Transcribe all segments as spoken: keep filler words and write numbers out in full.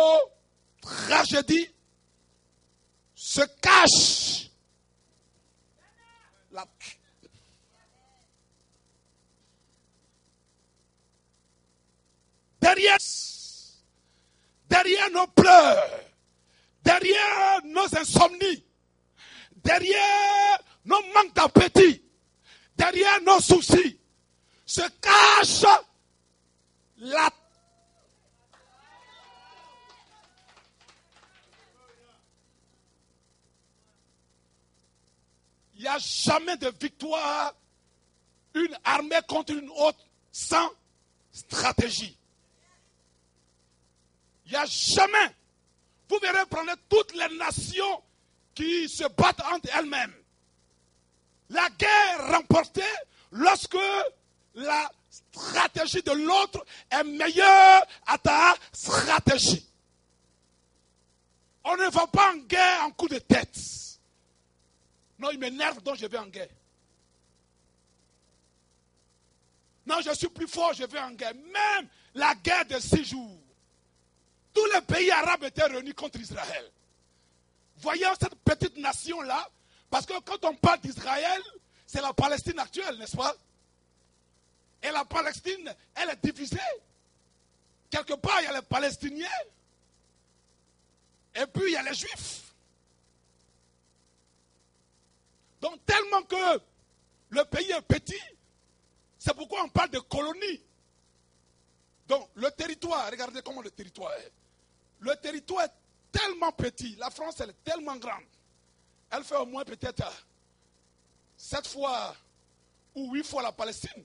tragédie se cache la... derrière, derrière nos pleurs, derrière nos insomnies, derrière nos manques d'appétit, derrière nos soucis, se cache la... Il n'y a jamais de victoire, une armée contre une autre, sans stratégie. Il n'y a jamais. Vous verrez, prenez toutes les nations qui se battent entre elles-mêmes. La guerre remportée lorsque la stratégie de l'autre est meilleure à ta stratégie. On ne va pas en guerre en coup de tête. Non, il m'énerve, donc je vais en guerre. Non, je suis plus fort, je vais en guerre. Même la guerre de six jours. Tous les pays arabes étaient réunis contre Israël. Voyez cette petite nation-là, parce que quand on parle d'Israël, c'est la Palestine actuelle, n'est-ce pas? Et la Palestine, elle est divisée. Quelque part, il y a les Palestiniens. Et puis, il y a les Juifs. Donc, tellement que le pays est petit, c'est pourquoi on parle de colonies. Donc, le territoire, regardez comment le territoire est. Le territoire est tellement petit. La France, elle est tellement grande. Elle fait au moins peut-être sept fois ou huit fois la Palestine.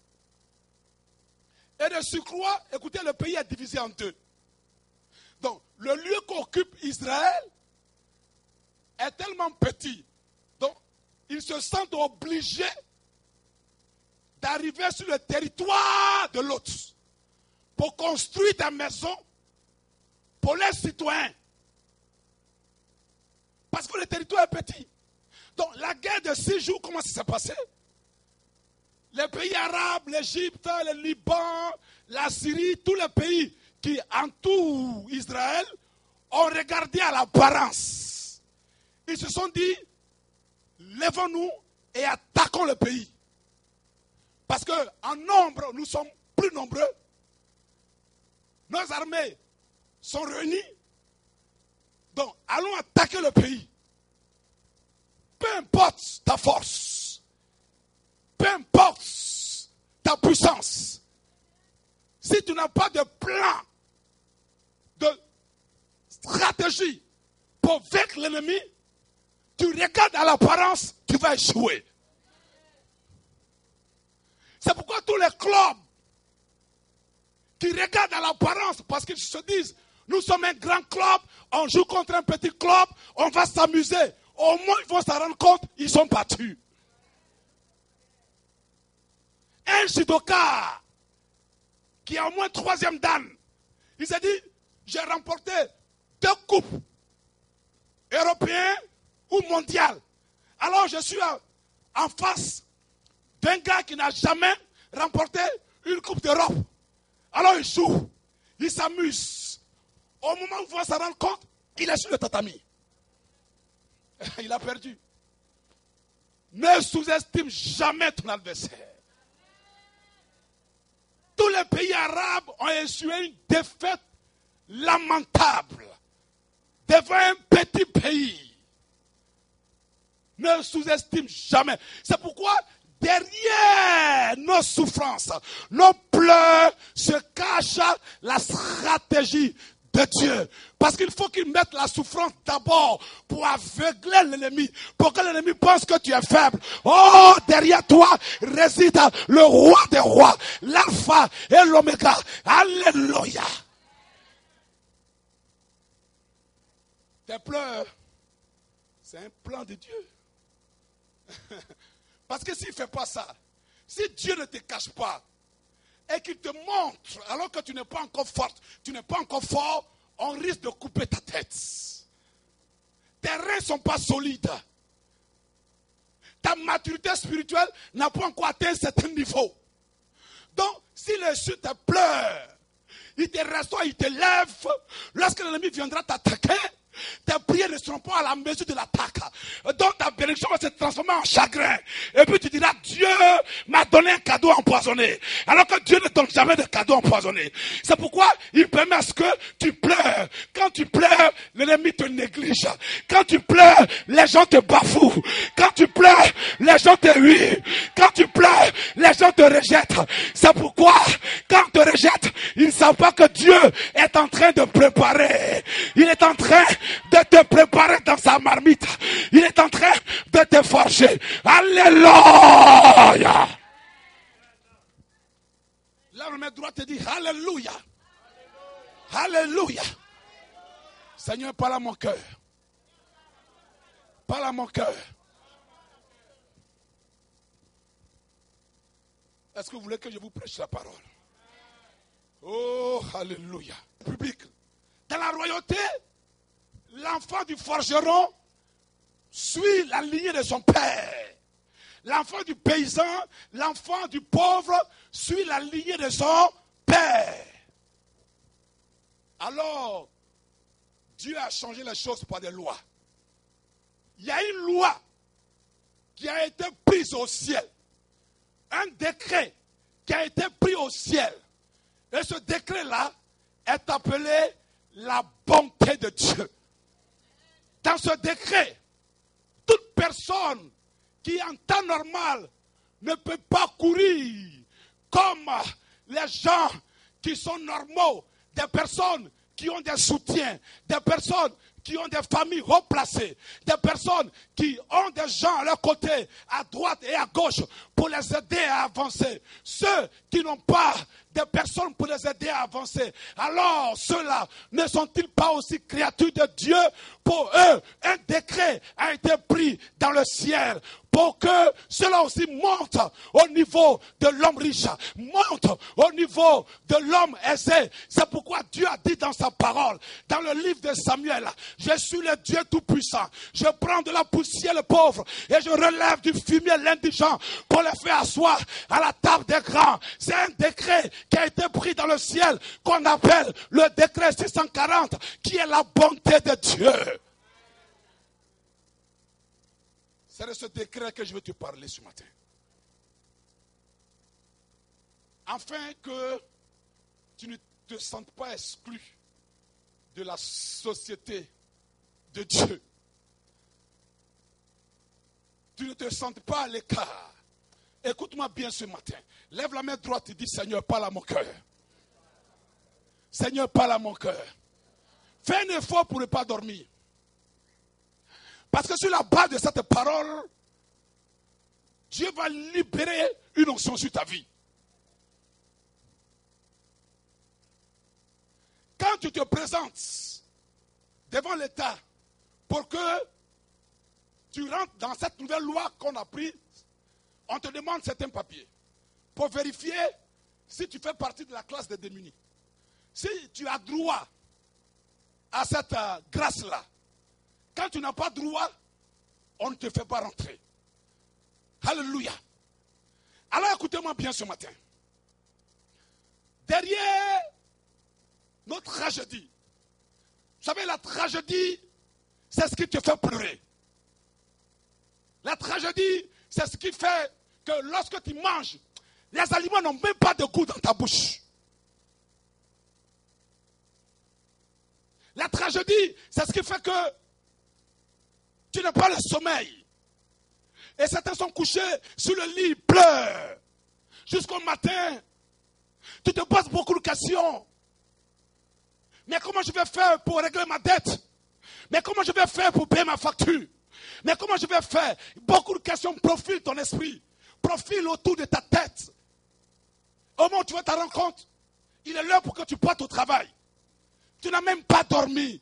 Et de surcroît, écoutez, le pays est divisé en deux. Donc, le lieu qu'occupe Israël est tellement petit. Donc, ils se sentent obligés d'arriver sur le territoire de l'autre pour construire des maisons pour les citoyens. Parce que le territoire est petit. Donc, la guerre de six jours, comment ça s'est passé? Les pays arabes, l'Égypte, le Liban, la Syrie, tous les pays qui entourent Israël ont regardé à l'apparence. Ils se sont dit, lèvons-nous et attaquons le pays. Parce qu'en nombre, nous sommes plus nombreux. Nos armées sont réunies. Donc, allons attaquer le pays. Peu importe ta force, peu importe ta puissance, si tu n'as pas de plan, de stratégie pour vaincre l'ennemi, tu regardes à l'apparence, tu vas échouer. C'est pourquoi tous les clubs qui regardent à l'apparence, parce qu'ils se disent, nous sommes un grand club, on joue contre un petit club, on va s'amuser. Au moins, ils vont se rendre compte, ils sont battus. Un judoka qui est au moins troisième dan, il s'est dit, j'ai remporté deux coupes européennes ou mondiales. Alors je suis en face d'un gars qui n'a jamais remporté une coupe d'Europe. Alors il joue, il s'amuse. Au moment où il va se rendre compte, il est sur le tatami. Il a perdu. Ne sous-estime jamais ton adversaire. Tous les pays arabes ont essuyé une défaite lamentable devant un petit pays. Ne sous-estime jamais. C'est pourquoi derrière nos souffrances, nos pleurs, se cache la stratégie de Dieu. Parce qu'il faut qu'il mette la souffrance d'abord pour aveugler l'ennemi, pour que l'ennemi pense que tu es faible. Oh, derrière toi réside le roi des rois, l'alpha et l'oméga. Alléluia. Tes pleurs, c'est un plan de Dieu. Parce que s'il ne fait pas ça, si Dieu ne te cache pas, et qu'il te montre, alors que tu n'es pas encore forte, tu n'es pas encore fort, on risque de couper ta tête. Tes reins ne sont pas solides. Ta maturité spirituelle n'a pas encore atteint un certain niveau. Donc, si le Dieu te pleure, il te restaure, il te lève. Lorsque l'ennemi viendra t'attaquer, tes prières ne seront pas à la mesure de l'attaque. Donc ta bénédiction va se transformer en chagrin. Et puis tu diras, Dieu m'a donné un cadeau empoisonné. Alors que Dieu ne donne jamais de cadeau empoisonné. C'est pourquoi il permet à ce que tu pleures. Quand tu pleures, l'ennemi te néglige. Quand tu pleures, les gens te bafouent. Quand tu pleures, les gens te huent. Quand tu pleures, les gens te rejettent. C'est pourquoi, quand on te rejette, ils ne savent pas que Dieu est en train de préparer. Il est en train de te préparer dans sa marmite. Il est en train de te forger. Alléluia. Là, la main droite te dit Alléluia. Alléluia. Seigneur, parle à mon cœur. Parle à mon cœur. Est-ce que vous voulez que je vous prêche la parole? Oh, Alléluia. Public. Dans la royauté, l'enfant du forgeron suit la lignée de son père. L'enfant du paysan, l'enfant du pauvre suit la lignée de son père. Alors, Dieu a changé les choses par des lois. Il y a une loi qui a été prise au ciel. Un décret qui a été pris au ciel. Et ce décret-là est appelé la bonté de Dieu. Dans ce décret, toute personne qui en temps normal ne peut pas courir comme les gens qui sont normaux, des personnes qui ont des soutiens, des personnes qui ont des familles haut placées, des personnes qui ont des gens à leur côté, à droite et à gauche, pour les aider à avancer. Ceux qui n'ont pas des personnes pour les aider à avancer, alors ceux-là ne sont-ils pas aussi créatures de Dieu? Pour eux, un décret a été pris dans le ciel pour que cela aussi monte au niveau de l'homme riche, monte au niveau de l'homme aisé. C'est pourquoi Dieu a dit dans sa parole, dans le livre de Samuel, je suis le Dieu tout-puissant, je prends de la poussière le pauvre et je relève du fumier l'indigent pour le faire asseoir à la table des grands. C'est un décret qui a été pris dans le ciel qu'on appelle le décret six cent quarante, qui est la bonté de Dieu. C'est de ce décret que je veux te parler ce matin. Afin que tu ne te sentes pas exclu de la société de Dieu. Tu ne te sentes pas à l'écart. Écoute-moi bien ce matin. Lève la main droite et dis, Seigneur, parle à mon cœur. Seigneur, parle à mon cœur. Fais un effort pour ne pas dormir. Parce que sur la base de cette parole, Dieu va libérer une onction sur ta vie. Quand tu te présentes devant l'État pour que tu rentres dans cette nouvelle loi qu'on a prise, on te demande certains papiers pour vérifier si tu fais partie de la classe des démunis. Si tu as droit à cette euh, grâce-là. Quand tu n'as pas droit, on ne te fait pas rentrer. Alléluia. Alors écoutez-moi bien ce matin. Derrière notre tragédie, vous savez, la tragédie, c'est ce qui te fait pleurer. La tragédie, c'est ce qui fait que lorsque tu manges, les aliments n'ont même pas de goût dans ta bouche. La tragédie, c'est ce qui fait que tu n'as pas le sommeil. Et certains sont couchés sur le lit, ils pleurent. Jusqu'au matin, tu te poses beaucoup de questions. Mais comment je vais faire pour régler ma dette? Mais comment je vais faire pour payer ma facture? Mais comment je vais faire? Beaucoup de questions profilent ton esprit, profilent autour de ta tête. Au moment où tu vas te rendre compte, il est l'heure pour que tu partes au travail. Tu n'as même pas dormi.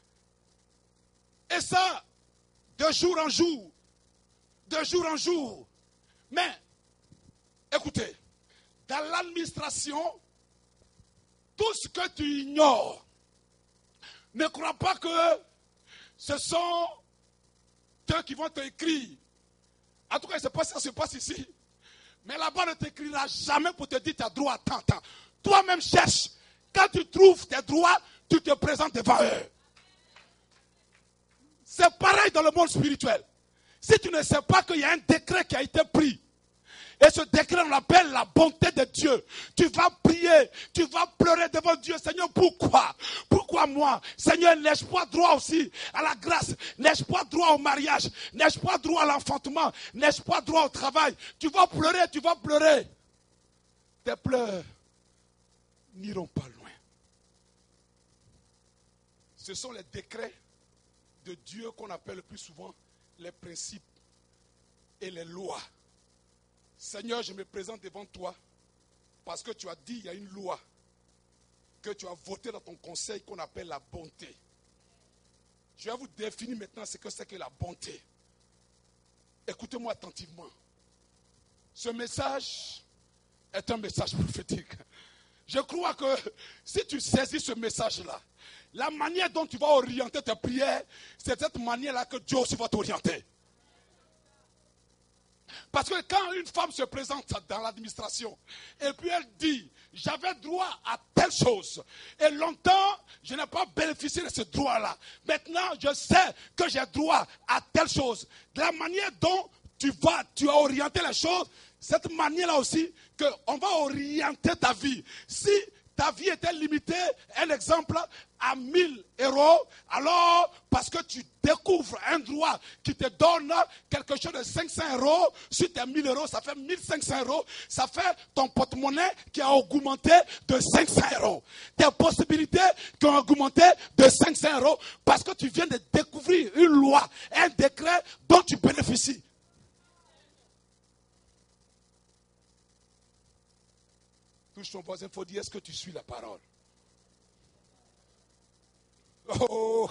Et ça, de jour en jour, de jour en jour. Mais, écoutez, dans l'administration, tout ce que tu ignores, ne crois pas que ce sont eux qui vont t'écrire. En tout cas, ce n'est pas ça qui se passe ici. Mais là-bas, ne t'écrira jamais pour te dire tu as droit à tant, tant. Toi-même cherche Quand tu trouves tes droits, tu te présentes devant eux. C'est pareil dans le monde spirituel. Si tu ne sais pas qu'il y a un décret qui a été pris, et ce décret, on l'appelle la bonté de Dieu. Tu vas prier, tu vas pleurer devant Dieu. Seigneur, pourquoi? Pourquoi moi? Seigneur, n'ai-je pas droit aussi à la grâce? N'ai-je pas droit au mariage? N'ai-je pas droit à l'enfantement? N'ai-je pas droit au travail? Tu vas pleurer, tu vas pleurer. Tes pleurs n'iront pas loin. Ce sont les décrets de Dieu qu'on appelle le plus souvent les principes et les lois. Seigneur, je me présente devant toi parce que tu as dit, il y a une loi que tu as votée dans ton conseil qu'on appelle la bonté. Je vais vous définir maintenant ce que c'est que la bonté. Écoutez-moi attentivement. Ce message est un message prophétique. Je crois que si tu saisis ce message-là, la manière dont tu vas orienter tes prières, c'est cette manière-là que Dieu aussi va t'orienter. Parce que quand une femme se présente dans l'administration et puis elle dit « j'avais droit à telle chose » et longtemps je n'ai pas bénéficié de ce droit-là. Maintenant je sais que j'ai droit à telle chose. De la manière dont tu vas, tu as orienté les choses, cette manière-là aussi qu'on va orienter ta vie. Si ta vie était limitée, un exemple, à mille euros, alors parce que tu découvres un droit qui te donne quelque chose de cinq cents euros, sur tes mille euros, ça fait mille cinq cents euros, ça fait ton porte-monnaie qui a augmenté de cinq cents euros. Tes possibilités qui ont augmenté de cinq cents euros parce que tu viens de découvrir une loi, un décret dont tu bénéficies. Touche ton voisin, il faut dire, est-ce que tu suis la parole? Oh,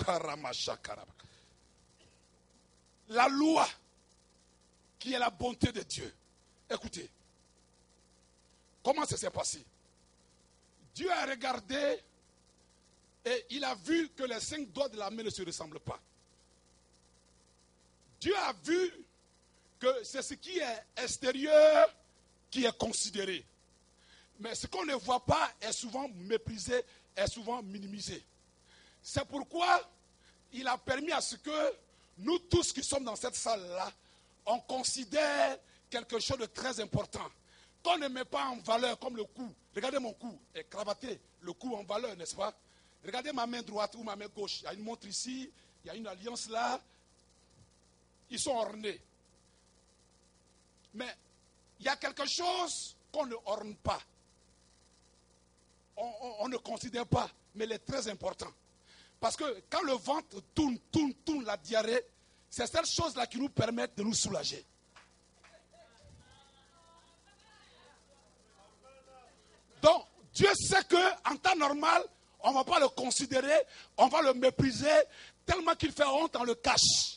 la loi qui est la bonté de Dieu. Écoutez, comment ça s'est passé? Dieu a regardé et il a vu que les cinq doigts de la main ne se ressemblent pas. Dieu a vu que c'est ce qui est extérieur qui est considéré. Mais ce qu'on ne voit pas est souvent méprisé, est souvent minimisé. C'est pourquoi il a permis à ce que nous tous qui sommes dans cette salle-là, on considère quelque chose de très important, qu'on ne met pas en valeur comme le cou. Regardez mon cou, est cravaté, le cou en valeur, n'est-ce pas? Regardez ma main droite ou ma main gauche. Il y a une montre ici, il y a une alliance là. Ils sont ornés. Mais il y a quelque chose qu'on ne orne pas. On, on, on ne considère pas, mais il est très important. Parce que quand le ventre tourne, tourne, tourne, la diarrhée, c'est cette chose-là qui nous permet de nous soulager. Donc, Dieu sait qu'en temps normal, on ne va pas le considérer, on va le mépriser, tellement qu'il fait honte, on le cache.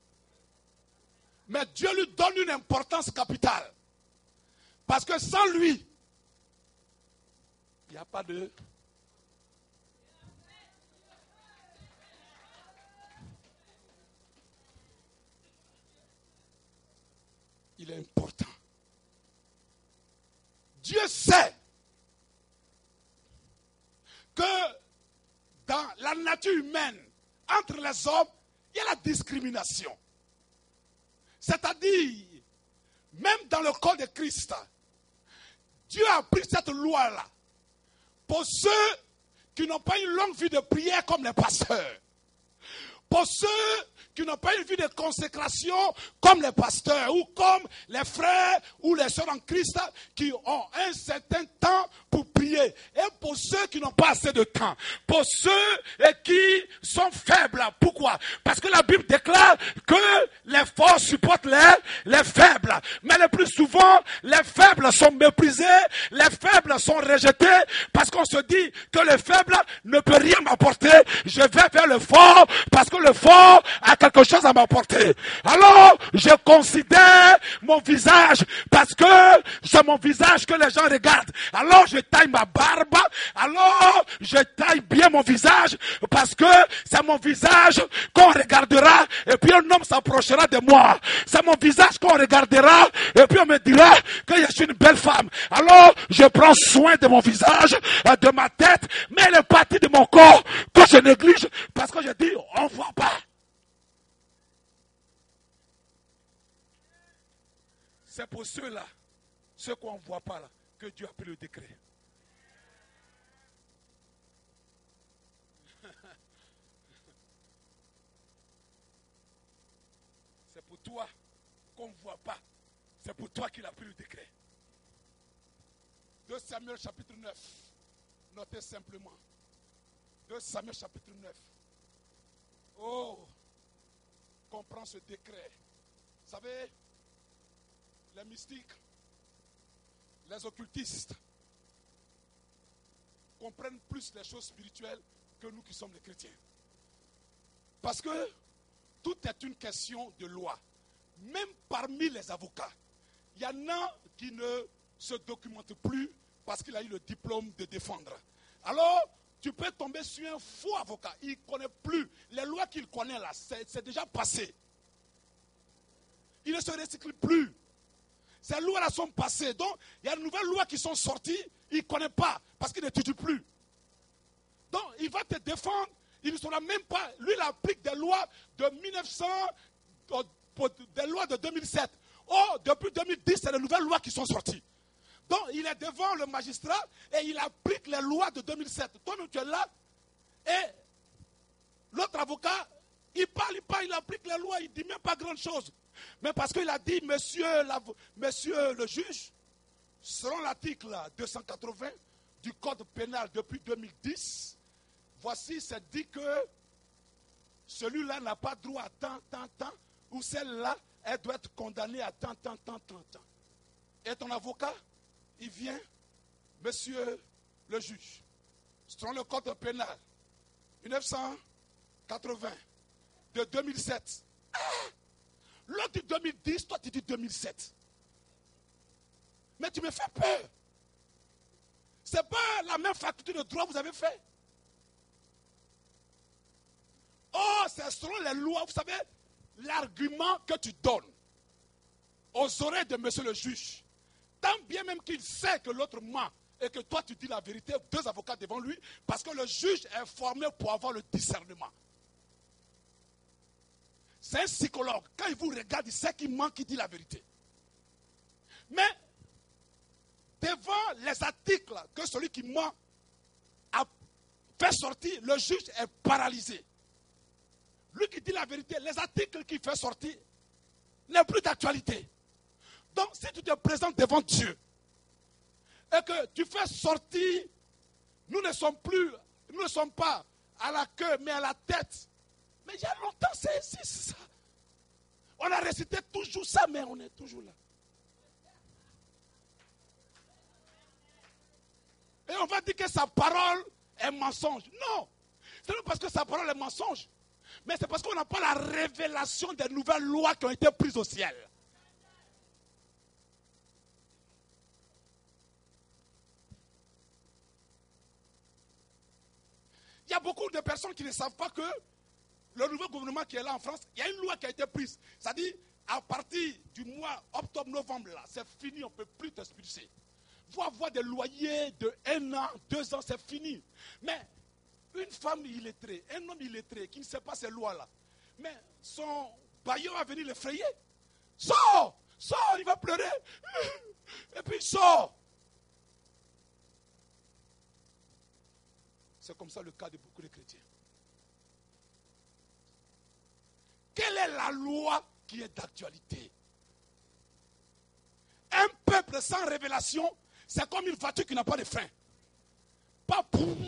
Mais Dieu lui donne une importance capitale. Parce que sans lui, il n'y a pas de... Il est important. Dieu sait que dans la nature humaine, entre les hommes, il y a la discrimination. C'est-à-dire, même dans le corps de Christ, Dieu a pris cette loi-là pour ceux qui n'ont pas une longue vie de prière comme les pasteurs. Pour ceux qui n'ont pas une vie de consécration comme les pasteurs ou comme les frères ou les sœurs en Christ qui ont un certain temps pour prier. Et pour ceux qui n'ont pas assez de temps. Pour ceux qui sont faibles. Pourquoi? Parce que la Bible déclare que les forts supportent les, les faibles. Mais le plus souvent, les faibles sont méprisés, les faibles sont rejetés parce qu'on se dit que le faible ne peut rien m'apporter. Je vais vers le fort parce que le fort a quelque chose à m'apporter. Alors, je considère mon visage parce que c'est mon visage que les gens regardent. Alors, je taille ma barbe. Alors, je taille bien mon visage parce que c'est mon visage qu'on regardera et puis un homme s'approchera de moi. C'est mon visage qu'on regardera et puis on me dira que je suis une belle femme. Alors, je prends soin de mon visage, de ma tête, mais les parties de mon corps que je néglige parce que je dis, on ne voit pas. C'est pour ceux-là, ceux qu'on ne voit pas là, que Dieu a pris le décret. C'est pour toi qu'on ne voit pas. C'est pour toi qu'il a pris le décret. deux Samuel chapitre neuf. Notez simplement. deux Samuel chapitre neuf. Oh, comprends ce décret. Vous savez, les mystiques, les occultistes comprennent plus les choses spirituelles que nous qui sommes les chrétiens. Parce que tout est une question de loi. Même parmi les avocats, il y en a qui ne se documentent plus parce qu'il a eu le diplôme de défendre. Alors, tu peux tomber sur un faux avocat. Il ne connaît plus. Les lois qu'il connaît là, c'est, c'est déjà passé. Il ne se recycle plus. Ces lois-là sont passées. Donc, il y a de nouvelles lois qui sont sorties. Il ne connaît pas parce qu'il n'étudie plus. Donc, il va te défendre. Il ne saura même pas. Lui, il applique des lois de mille neuf cents, des lois de deux mille sept. Oh, depuis deux mille dix, c'est les nouvelles lois qui sont sorties. Donc, il est devant le magistrat et il applique les lois de deux mille sept. Toi-même, tu es là et l'autre avocat, il parle, il parle, il applique les lois, il ne dit même pas grand-chose. Mais parce qu'il a dit, monsieur, la, monsieur le juge, selon l'article deux cent quatre-vingts du Code pénal depuis deux mille dix, voici, c'est dit que celui-là n'a pas droit à tant, tant, tant, ou celle-là, elle doit être condamnée à tant, tant, tant, tant, tant. Et ton avocat, il vient, monsieur le juge, selon le Code pénal, mille neuf cent quatre-vingts, de deux mille sept. Ah, l'autre dit deux mille dix, toi tu dis deux mille sept. Mais tu me fais peur. Ce n'est pas la même faculté de droit que vous avez fait. Oh, c'est selon les lois, vous savez, l'argument que tu donnes aux oreilles de monsieur le juge, tant bien même qu'il sait que l'autre ment et que toi tu dis la vérité, deux avocats devant lui, parce que le juge est formé pour avoir le discernement. C'est un psychologue. Quand il vous regarde, il sait qu'il ment, qu'il dit la vérité. Mais, devant les articles que celui qui ment a fait sortir, le juge est paralysé. Lui qui dit la vérité, les articles qu'il fait sortir n'est plus d'actualité. Donc, si tu te présentes devant Dieu et que tu fais sortir, nous ne sommes plus, nous ne sommes pas à la queue, mais à la tête. Mais il y a longtemps, c'est, c'est ça. On a récité toujours ça, mais on est toujours là. Et on va dire que sa parole est mensonge. Non, c'est pas parce que sa parole est mensonge, mais c'est parce qu'on n'a pas la révélation des nouvelles lois qui ont été prises au ciel. Il y a beaucoup de personnes qui ne savent pas que le nouveau gouvernement qui est là en France, il y a une loi qui a été prise. C'est-à-dire, à partir du mois octobre-novembre, là, c'est fini, on ne peut plus t'expulser. Il faut avoir des loyers de un an, deux ans, c'est fini. Mais une femme illettrée, un homme illettré qui ne sait pas ces lois-là, mais son bailleur va venir l'effrayer. Sors, sors, il va pleurer. Et puis sors. C'est comme ça le cas de beaucoup de chrétiens. Quelle est la loi qui est d'actualité? Un peuple sans révélation, c'est comme une voiture qui n'a pas de frein. Pas.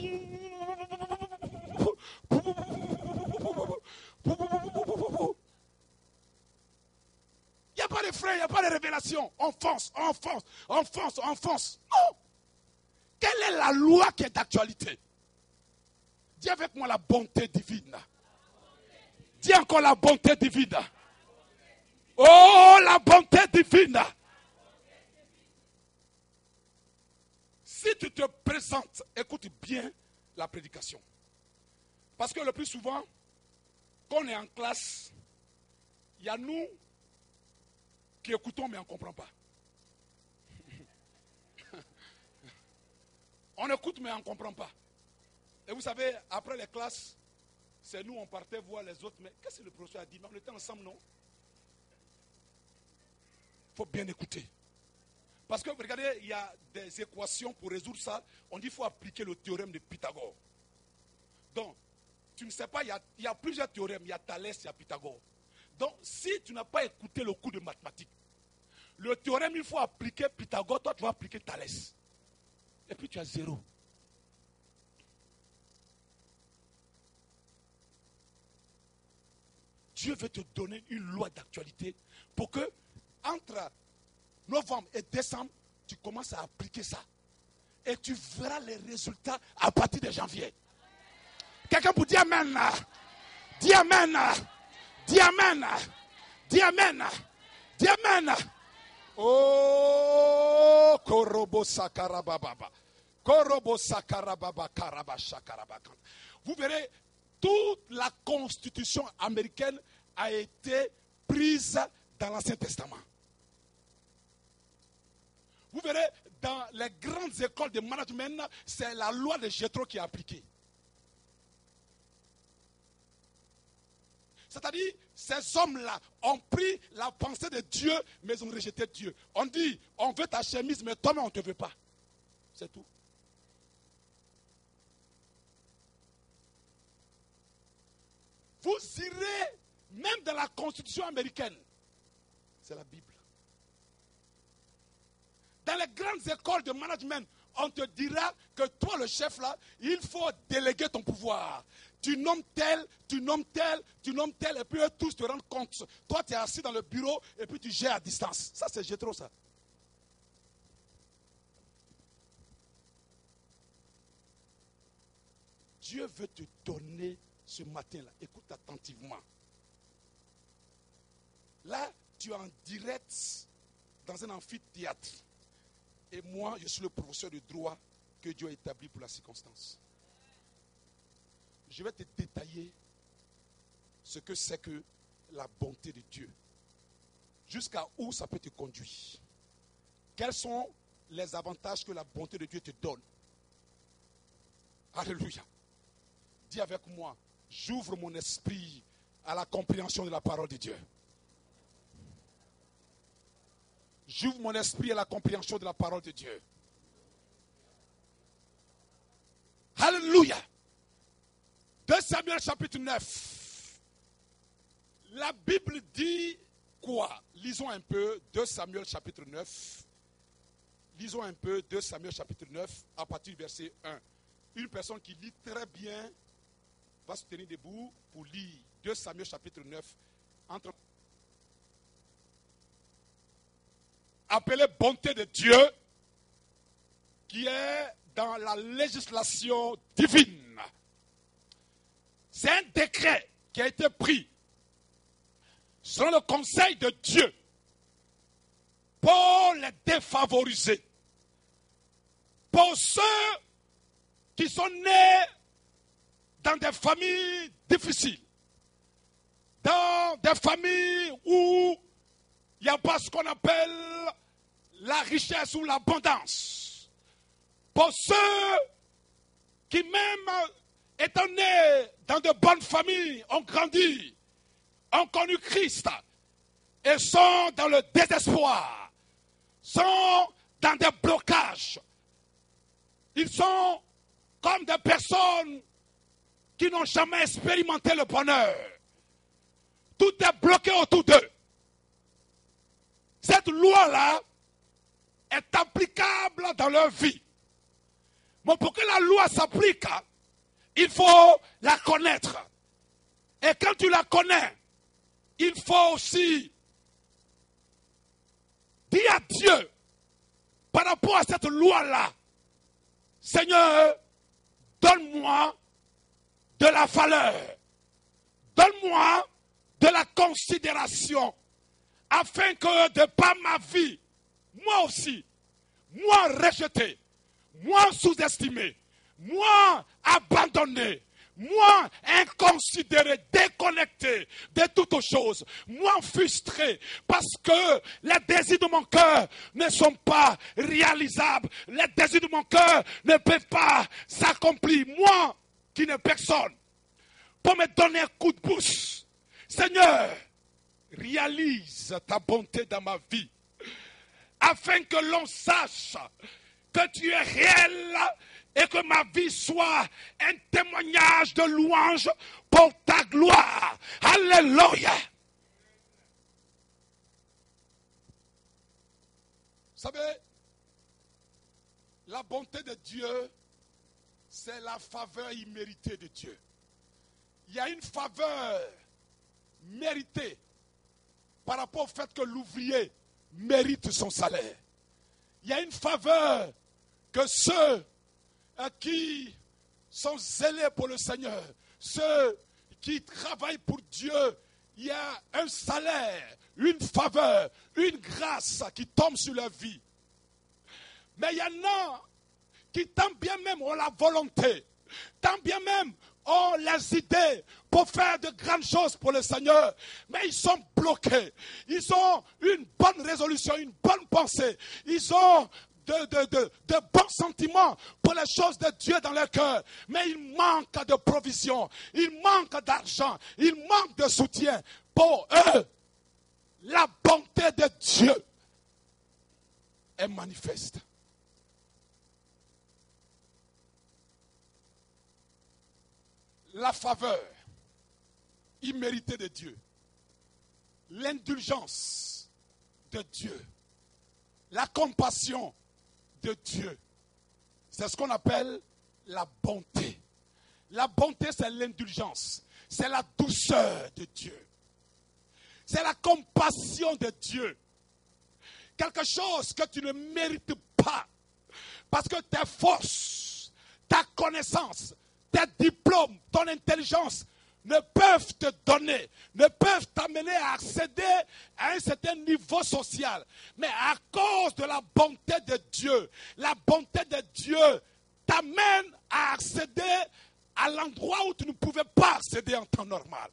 Il n'y a pas de frein, il n'y a pas de révélation. On fonce, on fonce, on fonce, on fonce. Non. Quelle est la loi qui est d'actualité? Dis avec moi la bonté divine. Dis encore la bonté divine. Oh, la bonté divine. Si tu te présentes, écoute bien la prédication. Parce que le plus souvent, quand on est en classe, il y a nous qui écoutons mais on ne comprend pas. On écoute mais on ne comprend pas. Et vous savez, après les classes, c'est nous, on partait voir les autres. Mais qu'est-ce que le professeur a dit? Mais on était ensemble, non? Il faut bien écouter. Parce que, regardez, il y a des équations pour résoudre ça. On dit qu'il faut appliquer le théorème de Pythagore. Donc, tu ne sais pas, il y a, il y a plusieurs théorèmes. Il y a Thalès, il y a Pythagore. Donc, si tu n'as pas écouté le cours de mathématiques, le théorème, il faut appliquer Pythagore, toi, tu vas appliquer Thalès. Et puis, tu as zéro. Dieu veut te donner une loi d'actualité pour que, entre novembre et décembre, tu commences à appliquer ça. Et tu verras les résultats à partir de janvier. Quelqu'un pour dire Amen. Dis Amen. Dis Amen. Dis Amen. Dis Amen. Oh, Korobo Sakarababa. Korobo Sakarababa Karaba Shakarabaka. Vous verrez, toute la constitution américaine a été prise dans l'Ancien Testament. Vous verrez, dans les grandes écoles de management, c'est la loi de Jéthro qui est appliquée. C'est-à-dire, ces hommes-là ont pris la pensée de Dieu, mais ils ont rejeté Dieu. On dit, on veut ta chemise, mais toi-même, on ne te veut pas. C'est tout. Vous irez, même dans la Constitution américaine, c'est la Bible. Dans les grandes écoles de management, on te dira que toi, le chef là, il faut déléguer ton pouvoir. Tu nommes tel, tu nommes tel, tu nommes tel, et puis eux tous te rendent compte. Toi, tu es assis dans le bureau, et puis tu gères à distance. Ça, c'est Jéthro, ça. Dieu veut te donner ce matin-là. Écoute attentivement. Là, tu es en direct dans un amphithéâtre. Et moi, je suis le professeur de droit que Dieu a établi pour la circonstance. Je vais te détailler ce que c'est que la bonté de Dieu. Jusqu'à où ça peut te conduire. Quels sont les avantages que la bonté de Dieu te donne. Alléluia. Dis avec moi, j'ouvre mon esprit à la compréhension de la parole de Dieu. J'ouvre mon esprit à la compréhension de la parole de Dieu. Alléluia. deux Samuel chapitre neuf. La Bible dit quoi? Lisons un peu deux Samuel chapitre neuf. Lisons un peu deux Samuel chapitre neuf à partir du verset un. Une personne qui lit très bien va se tenir debout pour lire deux Samuel chapitre neuf. Entre appelé bonté de Dieu, qui est dans la législation divine. C'est un décret qui a été pris selon le conseil de Dieu pour les défavorisés, pour ceux qui sont nés dans des familles difficiles, dans des familles où il n'y a pas ce qu'on appelle la richesse ou l'abondance. Pour ceux qui même, étant nés dans de bonnes familles, ont grandi, ont connu Christ et sont dans le désespoir, sont dans des blocages. Ils sont comme des personnes qui n'ont jamais expérimenté le bonheur. Tout est bloqué autour d'eux. Cette loi-là est applicable dans leur vie. Mais pour que la loi s'applique, il faut la connaître. Et quand tu la connais, il faut aussi dire à Dieu, par rapport à cette loi-là, Seigneur, donne-moi de la valeur. Donne-moi de la considération, afin que de par ma vie, moi aussi, moi rejeté, moi sous-estimé, moi abandonné, moi inconsidéré, déconnecté de toutes choses, moi frustré, parce que les désirs de mon cœur ne sont pas réalisables, les désirs de mon cœur ne peuvent pas s'accomplir, moi qui n'ai personne pour me donner un coup de pouce. Seigneur, réalise ta bonté dans ma vie, afin que l'on sache que tu es réel et que ma vie soit un témoignage de louange pour ta gloire. Alléluia. Vous savez, la bonté de Dieu, c'est la faveur imméritée de Dieu. Il y a une faveur méritée par rapport au fait que l'ouvrier mérite son salaire. Il y a une faveur que ceux qui sont zélés pour le Seigneur, ceux qui travaillent pour Dieu, il y a un salaire, une faveur, une grâce qui tombe sur leur vie. Mais il y en a qui tant bien même ont la volonté, tant bien même ont les idées pour faire de grandes choses pour le Seigneur, mais ils sont bloqués. Ils ont une bonne résolution, une bonne pensée. Ils ont de, de, de, de bons sentiments pour les choses de Dieu dans leur cœur, mais il manque de provision, il manque d'argent, il manque de soutien. Pour eux, la bonté de Dieu est manifeste. La faveur imméritée de Dieu, l'indulgence de Dieu, la compassion de Dieu, c'est ce qu'on appelle la bonté. La bonté, c'est l'indulgence, c'est la douceur de Dieu, c'est la compassion de Dieu. Quelque chose que tu ne mérites pas, parce que tes forces, ta connaissance, tes diplômes, ton intelligence ne peuvent te donner, ne peuvent t'amener à accéder à un certain niveau social. Mais à cause de la bonté de Dieu, la bonté de Dieu t'amène à accéder à l'endroit où tu ne pouvais pas accéder en temps normal.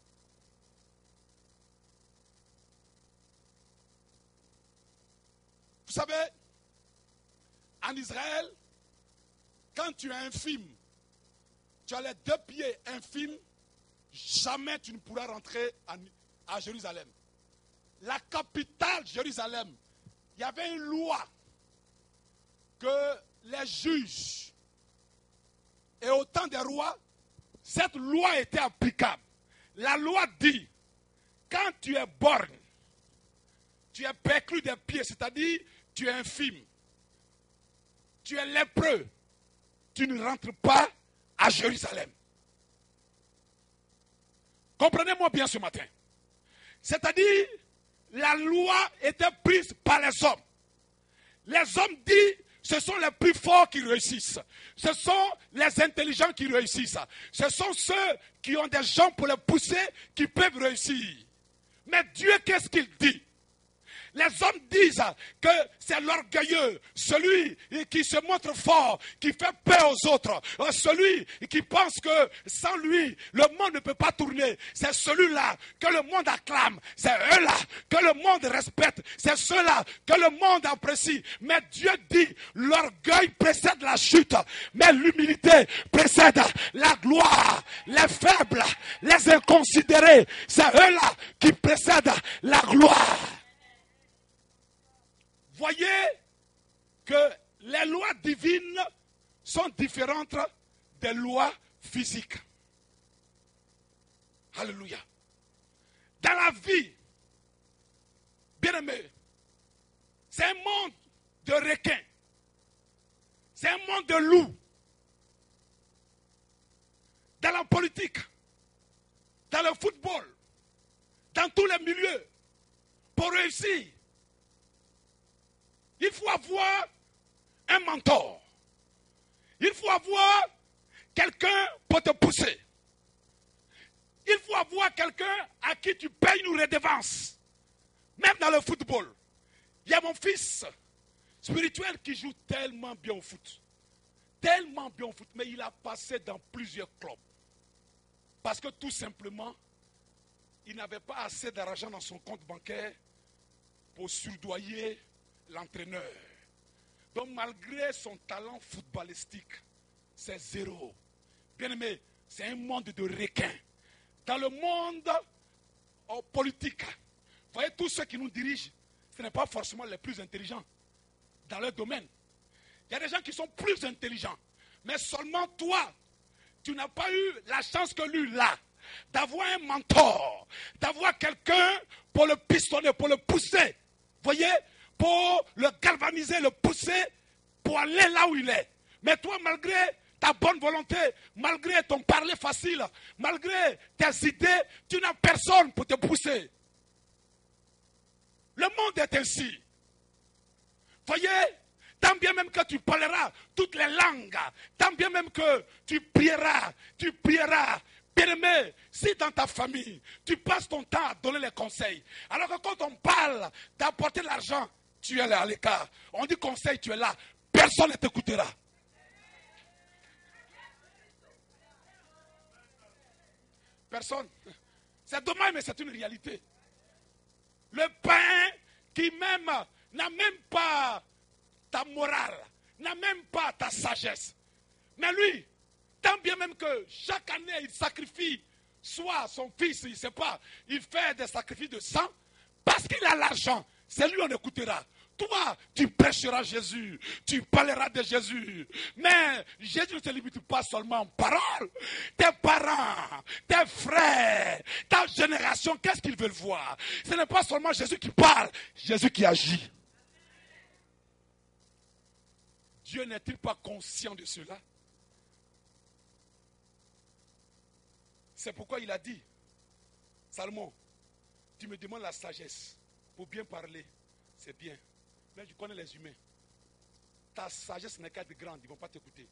Vous savez, en Israël, quand tu es infime, tu as les deux pieds infimes, jamais tu ne pourras rentrer en, à Jérusalem. La capitale, Jérusalem, il y avait une loi que les juges et au temps des rois, cette loi était applicable. La loi dit, quand tu es borgne, tu es perclus des pieds, c'est-à-dire tu es infime, tu es lépreux, tu ne rentres pas à Jérusalem. Comprenez-moi bien ce matin. C'est-à-dire, la loi était prise par les hommes. Les hommes disent, ce sont les plus forts qui réussissent. Ce sont les intelligents qui réussissent. Ce sont ceux qui ont des gens pour les pousser qui peuvent réussir. Mais Dieu, qu'est-ce qu'il dit? Les hommes disent que c'est l'orgueilleux, celui qui se montre fort, qui fait peur aux autres, celui qui pense que sans lui, le monde ne peut pas tourner. C'est celui-là que le monde acclame, c'est eux-là que le monde respecte, c'est ceux-là que le monde apprécie. Mais Dieu dit, l'orgueil précède la chute, mais l'humilité précède la gloire. Les faibles, les inconsidérés, c'est eux-là qui précèdent la gloire. Voyez que les lois divines sont différentes des lois physiques. Alléluia. Dans la vie, bien aimé, c'est un monde de requins. C'est un monde de loups. Dans la politique, dans le football, dans tous les milieux, pour réussir, il faut avoir un mentor. Il faut avoir quelqu'un pour te pousser. Il faut avoir vois quelqu'un à qui tu payes une redevance. Même dans le football. Il y a mon fils spirituel qui joue tellement bien au foot. Tellement bien au foot. Mais il a passé dans plusieurs clubs. Parce que tout simplement, il n'avait pas assez d'argent dans son compte bancaire pour surdoyer l'entraîneur. Donc malgré son talent footballistique, c'est zéro. Bien aimé, c'est un monde de requins. Dans le monde oh, politique, vous voyez, tous ceux qui nous dirigent, ce n'est pas forcément les plus intelligents dans leur domaine. Il y a des gens qui sont plus intelligents. Mais seulement toi, tu n'as pas eu la chance que lui là, d'avoir un mentor, d'avoir quelqu'un pour le pistonner, pour le pousser. Vous voyez, pour le galvaniser, le pousser, pour aller là où il est. Mais toi, malgré ta bonne volonté, malgré ton parler facile, malgré tes idées, tu n'as personne pour te pousser. Le monde est ainsi. Voyez, tant bien même que tu parleras toutes les langues, tant bien même que tu prieras, tu prieras. Bien-aimé, si dans ta famille, tu passes ton temps à donner les conseils, alors que quand on parle d'apporter l'argent, tu es là à l'écart. On dit conseil, tu es là. Personne ne t'écoutera. Personne. C'est dommage, mais c'est une réalité. Le pain qui même n'a même pas ta morale, n'a même pas ta sagesse. Mais lui, tant bien même que chaque année il sacrifie, soit son fils, il ne sait pas, il fait des sacrifices de sang, parce qu'il a l'argent, c'est lui on écoutera. Toi, tu prêcheras Jésus, tu parleras de Jésus. Mais Jésus ne se limite pas seulement en parole. Tes parents, tes frères, ta génération, qu'est-ce qu'ils veulent voir? Ce n'est pas seulement Jésus qui parle, Jésus qui agit. Dieu n'est-il pas conscient de cela? C'est pourquoi il a dit, Salomon, tu me demandes la sagesse pour bien parler, c'est bien. Mais je connais les humains. Ta sagesse n'est qu'à de grande, ils ne vont pas t'écouter.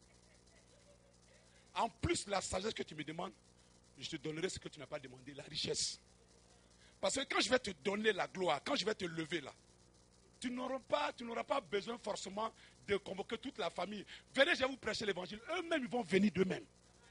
En plus de la sagesse que tu me demandes, je te donnerai ce que tu n'as pas demandé, la richesse. Parce que quand je vais te donner la gloire, quand je vais te lever là, tu n'auras pas, tu n'auras pas besoin forcément de convoquer toute la famille. Venez, je vais vous prêcher l'évangile. Eux-mêmes, ils vont venir d'eux-mêmes.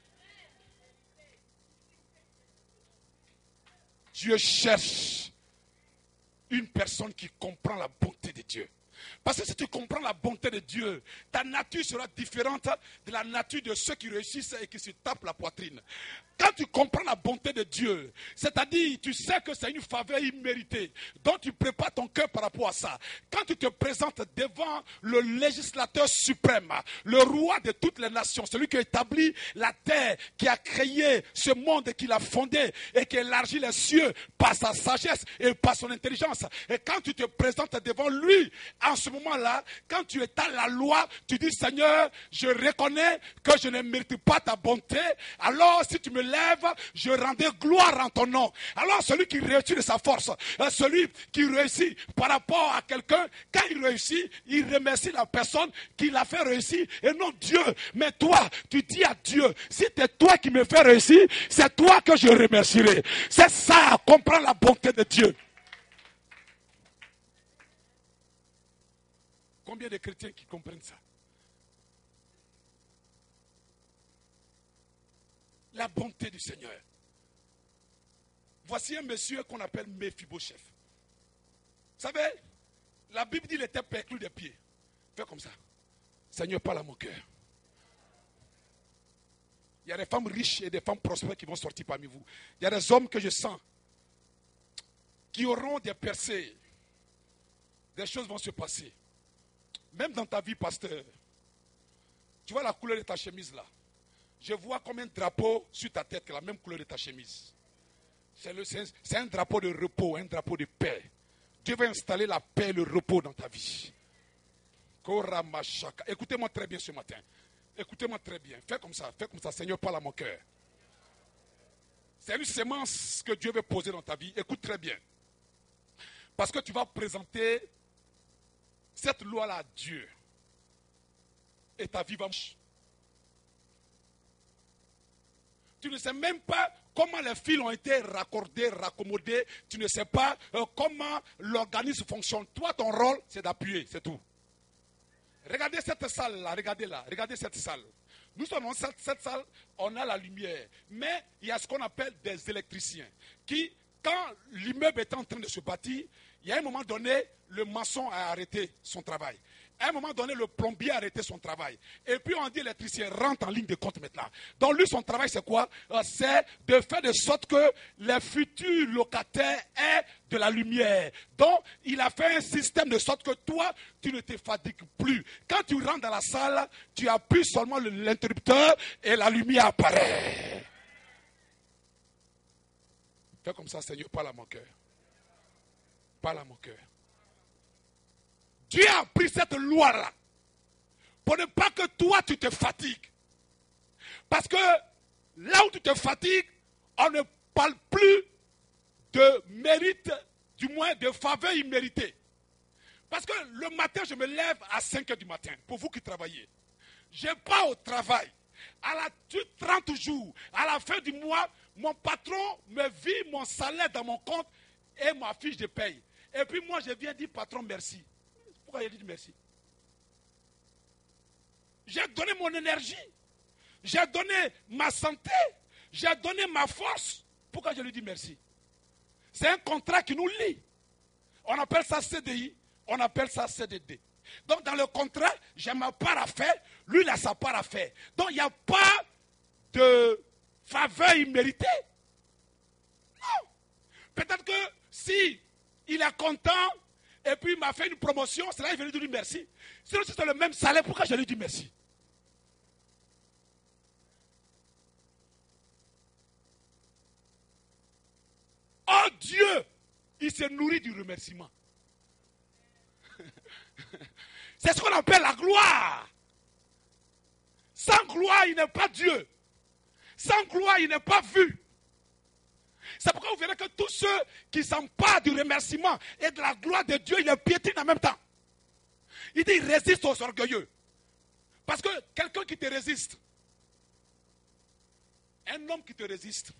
Dieu cherche une personne qui comprend la bonté de Dieu. Parce que si tu comprends la bonté de Dieu, ta nature sera différente de la nature de ceux qui réussissent et qui se tapent la poitrine. Quand tu comprends la bonté de Dieu, c'est-à-dire tu sais que c'est une faveur imméritée, donc tu prépares ton cœur par rapport à ça. Quand tu te présentes devant le législateur suprême, le roi de toutes les nations, celui qui a établi la terre, qui a créé ce monde, qui l'a fondé et qui élargit les cieux par sa sagesse et par son intelligence. Et quand tu te présentes devant lui, en ce moment-là, quand tu étales la loi, tu dis Seigneur, je reconnais que je ne mérite pas ta bonté, alors si tu me lève, je rendrai gloire en ton nom. Alors celui qui réussit de sa force, celui qui réussit par rapport à quelqu'un, quand il réussit, il remercie la personne qui l'a fait réussir et non Dieu. Mais toi, tu dis à Dieu, si c'est toi qui me fais réussir, c'est toi que je remercierai. C'est ça, comprendre la bonté de Dieu. Combien de chrétiens qui comprennent ça? La bonté du Seigneur. Voici un monsieur qu'on appelle Méphibosheth. Vous savez, la Bible dit qu'il était perclus des pieds. Fais comme ça. Seigneur, parle à mon cœur. Il y a des femmes riches et des femmes prospères qui vont sortir parmi vous. Il y a des hommes que je sens qui auront des percées. Des choses vont se passer. Même dans ta vie, pasteur. Tu vois la couleur de ta chemise là. Je vois comme un drapeau sur ta tête, la même couleur de ta chemise. C'est, le, c'est, un, c'est un drapeau de repos, un drapeau de paix. Dieu va installer la paix et le repos dans ta vie. Écoutez-moi très bien ce matin. Écoutez-moi très bien. Fais comme ça, fais comme ça. Seigneur, parle à mon cœur. C'est une semence que Dieu veut poser dans ta vie. Écoute très bien. Parce que tu vas présenter cette loi-là à Dieu. Et ta vie va marcher. Tu ne sais même pas comment les fils ont été raccordés, raccommodés. Tu ne sais pas euh, comment l'organisme fonctionne. Toi, ton rôle, c'est d'appuyer, c'est tout. Regardez cette salle-là, regardez-la, regardez cette salle. Nous sommes dans cette, cette salle, on a la lumière. Mais il y a ce qu'on appelle des électriciens qui, quand l'immeuble est en train de se bâtir, il y a un moment donné, le maçon a arrêté son travail. À un moment donné, le plombier a arrêté son travail. Et puis on dit l'électricien rentre en ligne de compte maintenant. Donc lui, son travail, c'est quoi? C'est de faire de sorte que les futurs locataires aient de la lumière. Donc il a fait un système de sorte que toi, tu ne te fatigues plus. Quand tu rentres dans la salle, tu appuies seulement l'interrupteur et la lumière apparaît. Fais comme ça, Seigneur, parle à mon cœur. Parle à mon cœur. Dieu a pris cette loi-là pour ne pas que toi tu te fatigues. Parce que là où tu te fatigues, on ne parle plus de mérite, du moins de faveur imméritée. Parce que le matin, je me lève à cinq heures du matin, pour vous qui travaillez. Je pars au travail. À la trente jours, à la fin du mois, mon patron me vit mon salaire dans mon compte et ma fiche de paye. Et puis moi, je viens dire, patron, merci. Pourquoi il dit merci? J'ai donné mon énergie. J'ai donné ma santé. J'ai donné ma force. Pourquoi je lui dis merci? C'est un contrat qui nous lie. On appelle ça C D I. On appelle ça C D D. Donc dans le contrat, j'ai ma part à faire. Lui, il a sa part à faire. Donc il n'y a pas de faveur imméritée. Non. Peut-être que si il est content, et puis il m'a fait une promotion, c'est là qu'il veut lui dire merci. Sinon, si c'est le même salaire, pourquoi je lui dis merci? Oh Dieu, il se nourrit du remerciement. C'est ce qu'on appelle la gloire. Sans gloire, il n'est pas Dieu. Sans gloire, il n'est pas vu. C'est pourquoi vous verrez que tous ceux qui s'emparent du remerciement et de la gloire de Dieu, ils les piétinent en même temps. Il dit, il résiste aux orgueilleux. Parce que quelqu'un qui te résiste, un homme qui te résiste,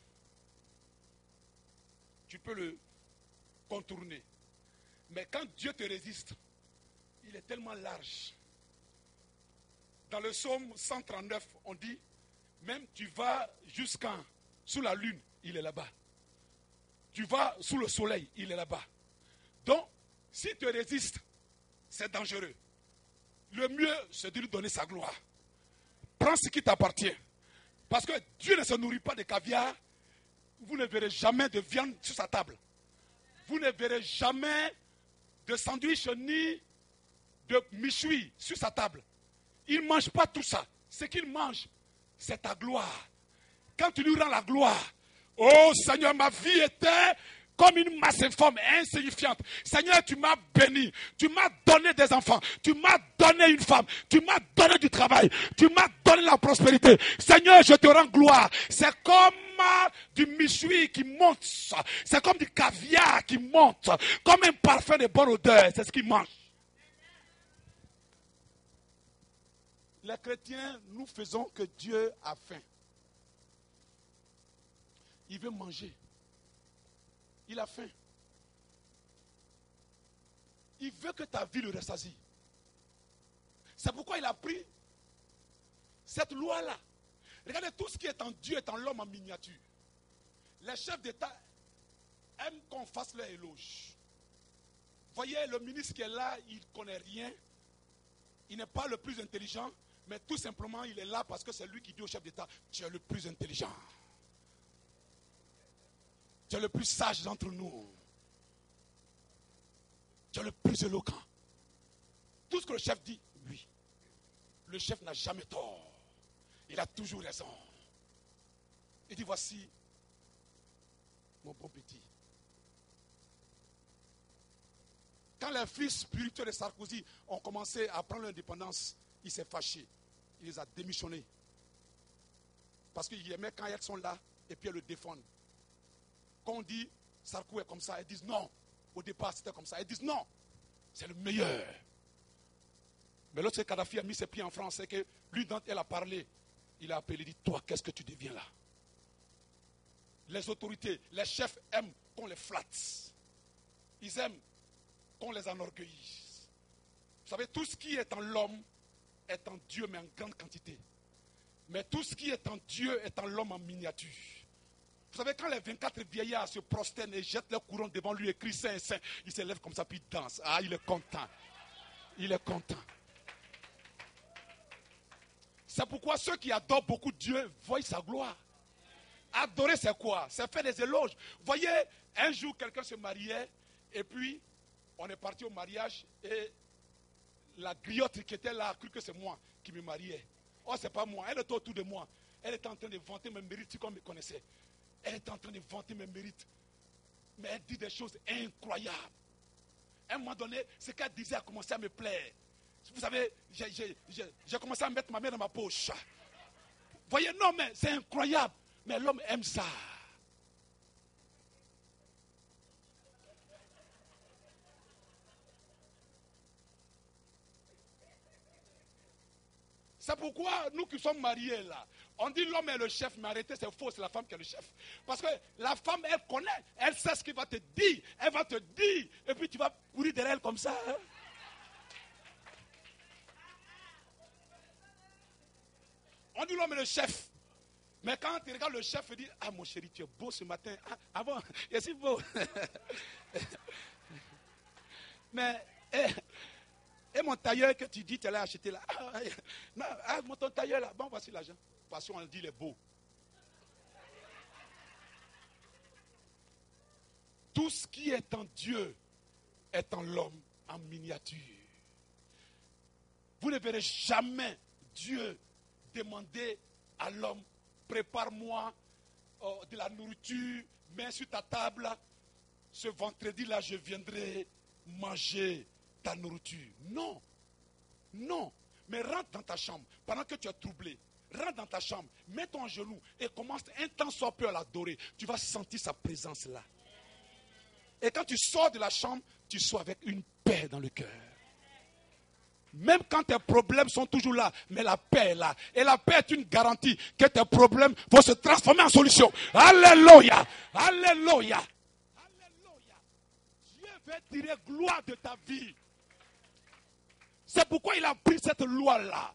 tu peux le contourner. Mais quand Dieu te résiste, il est tellement large. Dans le psaume cent trente-neuf, on dit, même tu vas jusqu'en sous la lune, il est là-bas. Tu vas sous le soleil, il est là-bas. Donc, s'il te résiste, c'est dangereux. Le mieux, c'est de lui donner sa gloire. Prends ce qui t'appartient. Parce que Dieu ne se nourrit pas de caviar. Vous ne verrez jamais de viande sur sa table. Vous ne verrez jamais de sandwich ni de michoui sur sa table. Il ne mange pas tout ça. Ce qu'il mange, c'est ta gloire. Quand tu lui rends la gloire, oh Seigneur, ma vie était comme une masse informe et insignifiante. Seigneur, tu m'as béni. Tu m'as donné des enfants. Tu m'as donné une femme. Tu m'as donné du travail. Tu m'as donné la prospérité. Seigneur, je te rends gloire. C'est comme du michoui qui monte. C'est comme du caviar qui monte. Comme un parfum de bonne odeur. C'est ce qu'il mange. Les chrétiens, nous faisons que Dieu a faim. Il veut manger. Il a faim. Il veut que ta vie le rassasie. C'est pourquoi il a pris cette loi-là. Regardez, tout ce qui est en Dieu est en l'homme en miniature. Les chefs d'État aiment qu'on fasse leur éloge. Voyez, le ministre qui est là, il ne connaît rien. Il n'est pas le plus intelligent, mais tout simplement, il est là parce que c'est lui qui dit au chef d'État, tu es le plus intelligent. Tu es le plus sage d'entre nous. Tu es le plus éloquent. Tout ce que le chef dit, oui. Le chef n'a jamais tort. Il a toujours raison. Il dit, voici mon bon petit. Quand les fils spirituels de Sarkozy ont commencé à prendre l'indépendance, il s'est fâché. Il les a démissionnés. Parce qu'il aimait quand elles sont là, et puis elles le défendent. Quand on dit Sarko est comme ça, elles disent non. Au départ, c'était comme ça. Elles disent non. C'est le meilleur. Mais lorsque Kadhafi a mis ses pieds en France, c'est que lui, dont elle a parlé, il a appelé, il dit, toi, qu'est-ce que tu deviens là? les autorités, les chefs aiment qu'on les flatte. Ils aiment qu'on les enorgueillisse. Vous savez, tout ce qui est en l'homme est en Dieu, mais en grande quantité. Mais tout ce qui est en Dieu est en l'homme en miniature. Vous savez, quand les vingt-quatre vieillards se prosternent et jettent leur couronne devant lui et crient Saint, Saint, il se lève comme ça puis il danse. Ah, il est content. Il est content. C'est pourquoi ceux qui adorent beaucoup Dieu voient sa gloire. Adorer, c'est quoi? C'est faire des éloges. Vous voyez, un jour, quelqu'un se mariait et puis on est parti au mariage et la griotte qui était là a cru que c'est moi qui me mariais. Oh, c'est pas moi. Elle était autour de moi. Elle était en train de vanter mes mérites, comme me connaissait. Elle était en train de vanter mes mérites. Mais elle dit des choses incroyables. À un moment donné, ce qu'elle disait a commencé à me plaire. Vous savez, j'ai, j'ai, j'ai, j'ai commencé à mettre ma main dans ma poche. Vous voyez, non, mais c'est incroyable. Mais l'homme aime ça. C'est pourquoi nous qui sommes mariés là, on dit l'homme est le chef, mais arrêtez, c'est faux, c'est la femme qui est le chef. Parce que la femme, elle connaît, elle sait ce qu'il va te dire, elle va te dire, et puis tu vas courir derrière elle comme ça. Hein? On dit l'homme est le chef. Mais quand tu regardes le chef, il dit, ah mon chéri, tu es beau ce matin. Ah, ah bon, je suis beau. Mais, et, et mon tailleur que tu dis, tu l'as acheté là. Ah, non, ah, mon ton tailleur là, bon, voici l'argent. Parce qu'on dit, il est beau. Tout ce qui est en Dieu est en l'homme en miniature. Vous ne verrez jamais Dieu demander à l'homme, prépare-moi oh, de la nourriture, mets sur ta table. Ce vendredi-là, je viendrai manger ta nourriture. Non, non. Mais rentre dans ta chambre pendant que tu es troublé. Rentre dans ta chambre, mets-toi en genoux et commence un temps soit peu à l'adorer. Tu vas sentir sa présence là. Et quand tu sors de la chambre, tu sors avec une paix dans le cœur. Même quand tes problèmes sont toujours là, mais la paix est là. Et la paix est une garantie que tes problèmes vont se transformer en solution. Alléluia! Alléluia! Alléluia! Dieu veut tirer gloire de ta vie. C'est pourquoi il a pris cette loi-là.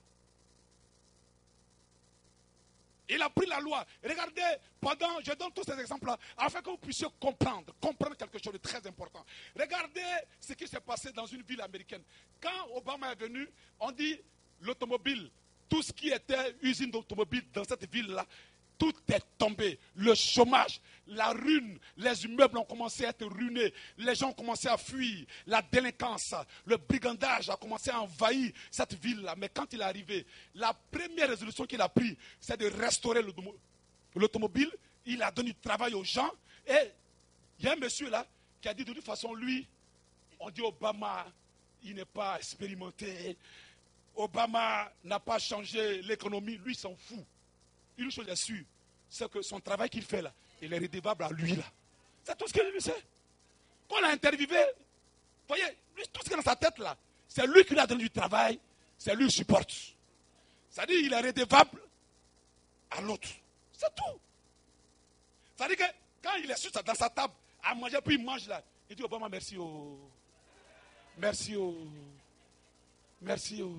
Il a pris la loi. Regardez, pendant, je donne tous ces exemples-là, afin que vous puissiez comprendre, comprendre quelque chose de très important. Regardez ce qui s'est passé dans une ville américaine. Quand Obama est venu, on dit l'automobile, tout ce qui était usine d'automobile dans cette ville-là, tout est tombé. Le chômage, la ruine, les immeubles ont commencé à être ruinés. Les gens ont commencé à fuir. La délinquance, le brigandage a commencé à envahir cette ville-là. Mais quand il est arrivé, la première résolution qu'il a prise, c'est de restaurer l'automobile. Il a donné du travail aux gens. Et il y a un monsieur là qui a dit de toute façon, lui, on dit Obama, il n'est pas expérimenté. Obama n'a pas changé l'économie. Lui, il s'en fout. Une chose est sûre, c'est que son travail qu'il fait là, il est redevable à lui là. C'est tout ce qu'il lui sait. Quand on l'a interviewé, vous voyez, lui, tout ce qui est dans sa tête là, c'est lui qui lui a donné du travail, c'est lui qui supporte. C'est-à-dire qu'il est redevable à l'autre. C'est tout. C'est-à-dire que quand il est sur dans sa table à manger, puis il mange là, il dit Obama, merci au. Merci au. Merci au.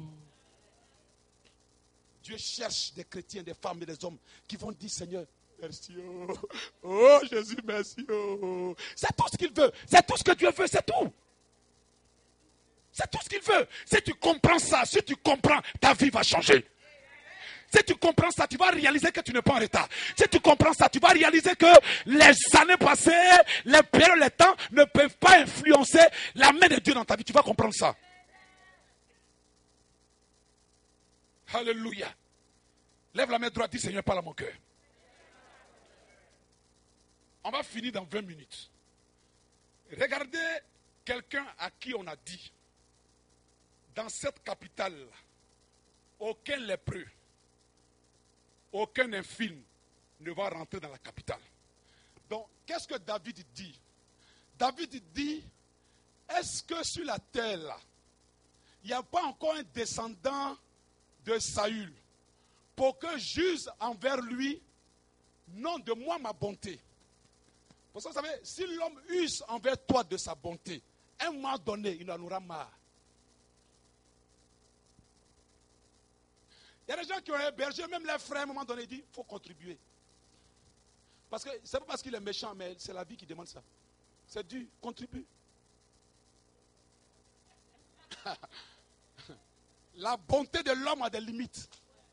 Dieu cherche des chrétiens, des femmes et des hommes qui vont dire Seigneur, merci oh, oh Jésus, merci oh. C'est tout ce qu'il veut, c'est tout ce que Dieu veut, c'est tout. C'est tout ce qu'il veut. Si tu comprends ça, si tu comprends, ta vie va changer. Si tu comprends ça, tu vas réaliser que tu n'es pas en retard. Si tu comprends ça, tu vas réaliser que les années passées, les périodes, les temps ne peuvent pas influencer la main de Dieu dans ta vie. Tu vas comprendre ça. Alléluia. Lève la main droite, dis Seigneur, parle à mon cœur. On va finir dans vingt minutes. Regardez quelqu'un à qui on a dit, dans cette capitale, aucun lépreux, aucun infirme ne va rentrer dans la capitale. Donc, qu'est-ce que David dit? David dit, est-ce que sur la terre, là, il n'y a pas encore un descendant de Saül, pour que juge envers lui, non de moi ma bonté, Parce que vous savez, si l'homme use envers toi de sa bonté, un moment donné, il en aura marre. Il y a des gens qui ont hébergé, même les frères, à un moment donné, ils disent, il faut contribuer. Parce que ce n'est pas parce qu'il est méchant, mais c'est la vie qui demande ça. C'est dur, contribue. La bonté de l'homme a des limites.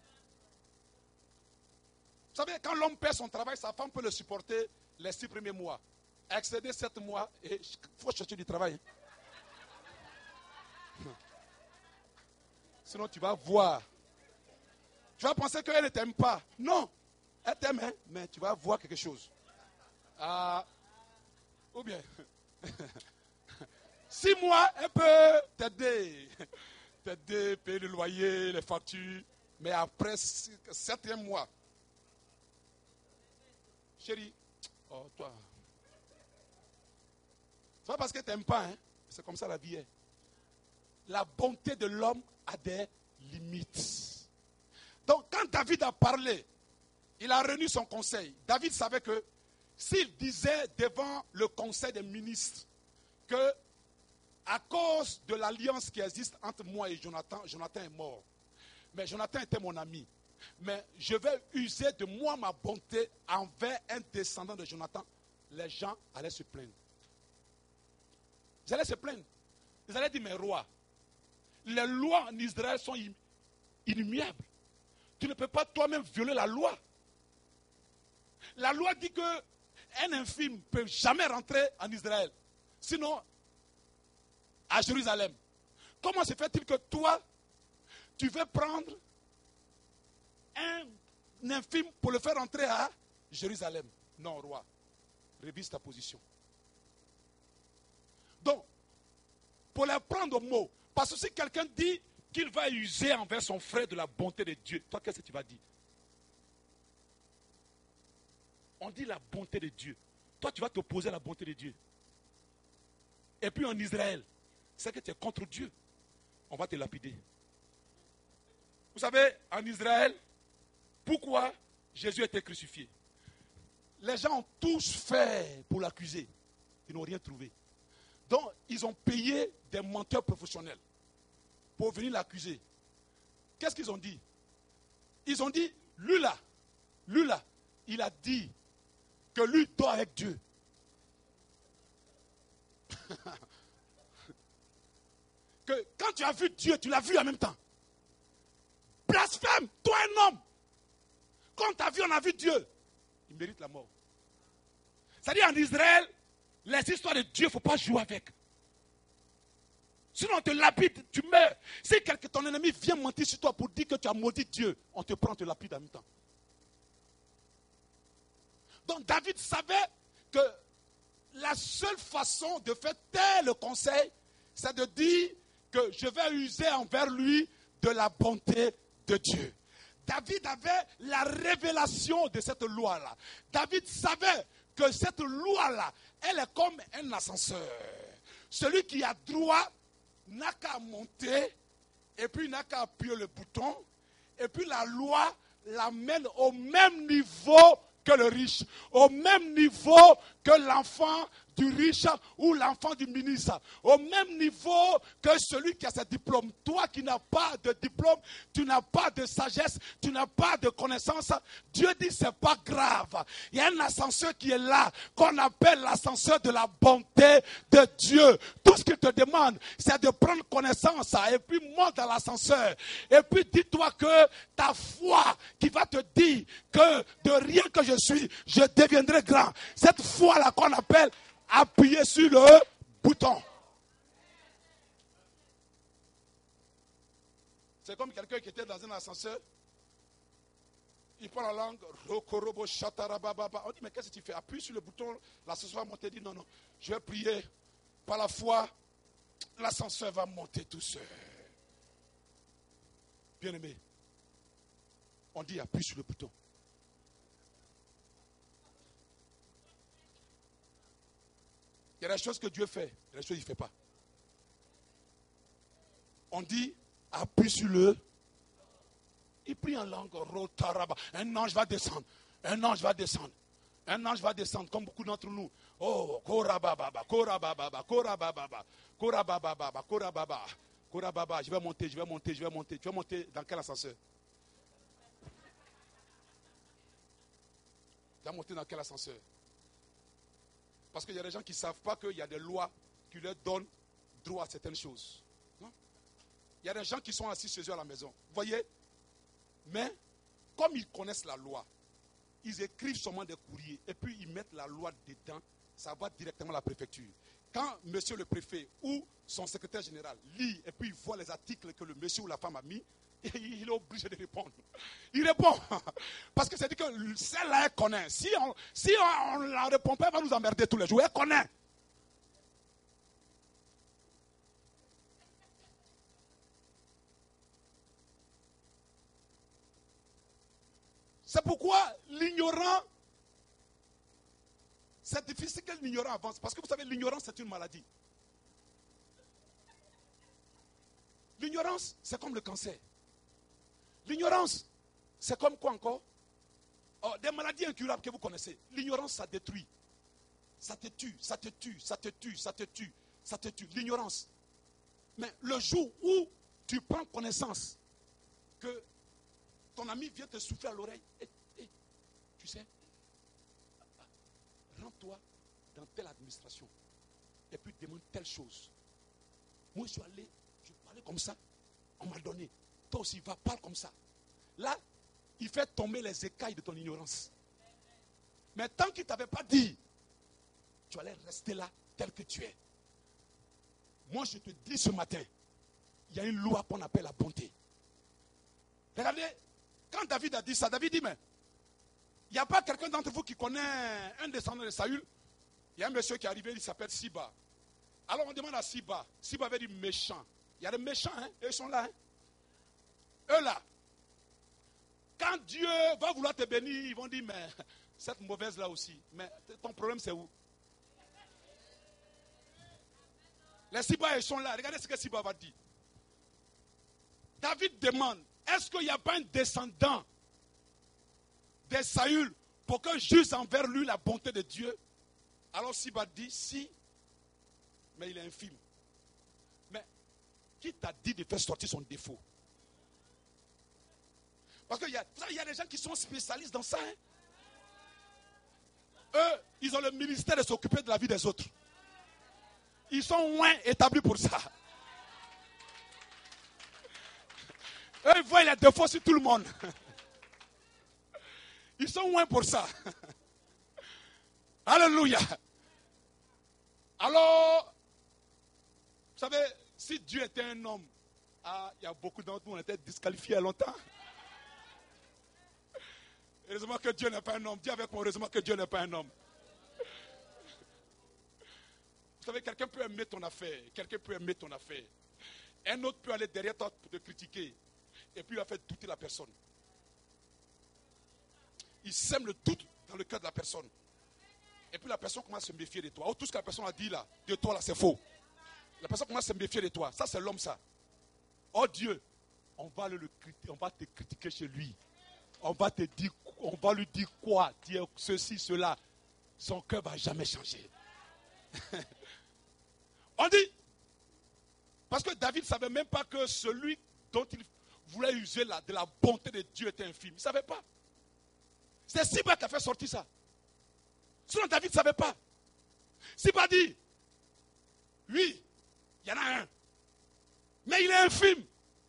Vous savez, quand l'homme perd son travail, sa femme peut le supporter les six premiers mois. Excéder sept mois, et il faut chercher du travail. Sinon, tu vas voir. Tu vas penser qu'elle ne t'aime pas. Non, elle t'aime, hein, mais tu vas voir quelque chose. Ah, ou bien, six mois, elle peut t'aider. T'aider, payer le loyer, les factures. Mais après, septième mois, chérie, oh toi, c'est pas parce qu'elle ne t'aime pas, hein, c'est comme ça la vie est. La bonté de l'homme a des limites. Donc, quand David a parlé, il a réuni son conseil. David savait que s'il disait devant le conseil des ministres que, à cause de l'alliance qui existe entre moi et Jonathan, Jonathan est mort. Mais Jonathan était mon ami. Mais je vais user de moi ma bonté envers un descendant de Jonathan. Les gens allaient se plaindre. Ils allaient se plaindre. Ils allaient dire, mais roi, les lois en Israël sont inimmuables. Tu ne peux pas toi-même violer la loi. La loi dit qu'un infime ne peut jamais rentrer en Israël. Sinon, à Jérusalem. Comment se fait-il que toi, tu veux prendre un infime pour le faire rentrer à Jérusalem? Non, roi. Révise ta position. Donc, pour les prendre au mot, parce que si quelqu'un dit qu'il va user envers son frère de la bonté de Dieu, toi, qu'est-ce que tu vas dire? On dit la bonté de Dieu. Toi, tu vas t'opposer à la bonté de Dieu. Et puis en Israël, c'est que tu es contre Dieu. On va te lapider. Vous savez, en Israël, pourquoi Jésus a été crucifié? Les gens ont tous fait pour l'accuser. Ils n'ont rien trouvé. Donc, ils ont payé des menteurs professionnels pour venir l'accuser. Qu'est-ce qu'ils ont dit? Ils ont dit, lui là, lui là, il a dit que lui dort avec Dieu. Que quand tu as vu Dieu, tu l'as vu en même temps. Blasphème, toi un homme. Quand tu as vu, on a vu Dieu. Il mérite la mort. C'est-à-dire en Israël, les histoires de Dieu, il ne faut pas jouer avec. Sinon on te lapide, tu meurs. Si quelqu'un, ton ennemi vient mentir sur toi pour dire que tu as maudit Dieu, on te prend, on te lapide en même temps. Donc David savait que la seule façon de faire taire le conseil, c'est de dire que je vais user envers lui de la bonté de Dieu. David avait la révélation de cette loi-là. David savait que cette loi-là, elle est comme un ascenseur. Celui qui a droit n'a qu'à monter, et puis n'a qu'à appuyer le bouton, et puis la loi l'amène au même niveau que le riche, au même niveau que l'enfant du riche ou l'enfant du ministre, au même niveau que celui qui a ses diplômes. Toi qui n'as pas de diplôme, tu n'as pas de sagesse, tu n'as pas de connaissance, Dieu dit c'est pas grave. Il y a un ascenseur qui est là, qu'on appelle l'ascenseur de la bonté de Dieu. Tout ce qu'il te demande, c'est de prendre connaissance et puis monte dans l'ascenseur. Et puis dis-toi que ta foi qui va te dire que de rien que je suis, je deviendrai grand. Cette foi-là qu'on appelle appuyer sur le bouton. C'est comme quelqu'un qui était dans un ascenseur. Il prend la langue. On dit, mais qu'est-ce que tu fais? Appuie sur le bouton, l'ascenseur va monter. Il dit, non, non, je vais prier. Par la foi, l'ascenseur va monter tout seul. Bien aimé, on dit, appuie sur le bouton. Il y a des choses que Dieu fait, il y a des choses qu'il ne fait pas. On dit, appuie sur le. Il prie en langue, rotaraba. Un ange va descendre. Un ange va descendre. Un ange va descendre comme beaucoup d'entre nous. Oh, Korababa, Korababa, Korababa, Korababa, Korababa, Korababa. Je vais monter, je vais monter, je vais monter. Tu vas monter dans quel ascenseur? Tu vas monter dans quel ascenseur? Parce qu'il y a des gens qui ne savent pas qu'il y a des lois qui leur donnent droit à certaines choses. Non? Il y a des gens qui sont assis chez eux à la maison. Vous voyez? Mais, comme ils connaissent la loi, ils écrivent seulement des courriers et puis ils mettent la loi dedans, ça va directement à la préfecture. Quand monsieur le préfet ou son secrétaire général lit et puis il voit les articles que le monsieur ou la femme a mis, il est obligé de répondre. Il répond. Parce que c'est dit que celle-là, elle connaît. Si on si on ne la répond pas, elle va nous emmerder tous les jours. Elle connaît. C'est pourquoi l'ignorant, c'est difficile que l'ignorant avance. Parce que vous savez, l'ignorance, c'est une maladie. L'ignorance, c'est comme le cancer. L'ignorance, c'est comme quoi encore? Oh, des maladies incurables que vous connaissez. L'ignorance, ça détruit. Ça te tue, ça te tue, ça te tue, ça te tue, ça te tue. L'ignorance. Mais le jour où tu prends connaissance que ton ami vient te souffler à l'oreille, et, et, tu sais, rends-toi dans telle administration et puis demande telle chose. Moi, je suis allé, je parlais comme ça, on m'a donné. Toi aussi, va, parle comme ça. Là, il fait tomber les écailles de ton ignorance. Mais tant qu'il ne t'avait pas dit, tu allais rester là tel que tu es. Moi, je te dis ce matin, il y a une loi qu'on appelle la bonté. Regardez, quand David a dit ça, David dit, mais il n'y a pas quelqu'un d'entre vous qui connaît un descendant de Saül? Il y a un monsieur qui est arrivé, il s'appelle Siba. Alors on demande à Siba, Siba avait dit méchant. Il y a des méchants, hein? Eux sont là. Hein? Eux là. Quand Dieu va vouloir te bénir, ils vont dire, mais cette mauvaise là aussi. Mais ton problème c'est où? Les Siba, ils sont là. Regardez ce que Siba va dire. David demande, est-ce qu'il n'y a pas un descendant de Saül pour que juge envers lui la bonté de Dieu? Alors Siba dit, si, mais il est infime. Mais qui t'a dit de faire sortir son défaut? Parce qu'il y a, y a des gens qui sont spécialistes dans ça. Hein? Eux, ils ont le ministère de s'occuper de la vie des autres. Ils sont moins établis pour ça. Eux, ils voient les défauts sur tout le monde. Ils sont moins pour ça. Alléluia. Alors, vous savez, si Dieu était un homme, ah, il y a beaucoup d'entre nous, on était disqualifiés il y a longtemps. Heureusement que Dieu n'est pas un homme. Dis avec moi, heureusement que Dieu n'est pas un homme. Vous savez, quelqu'un peut aimer ton affaire, quelqu'un peut aimer ton affaire. Un autre peut aller derrière toi pour te critiquer. Et puis il va faire douter la personne. Il sème le doute dans le cœur de la personne. Et puis la personne commence à se méfier de toi. Oh, tout ce que la personne a dit là, de toi là, c'est faux. La personne commence à se méfier de toi. Ça, c'est l'homme, ça. Oh Dieu, on va, le, le, on va te critiquer chez lui. On va te dire, on va lui dire quoi? Dire ceci, cela. Son cœur ne va jamais changer. On dit, parce que David ne savait même pas que celui dont il voulait user la, de la bonté de Dieu était infime. Il ne savait pas. C'est Siba qui a fait sortir ça. Sinon David ne savait pas. Siba dit, oui, il y en a un. Mais il est infime.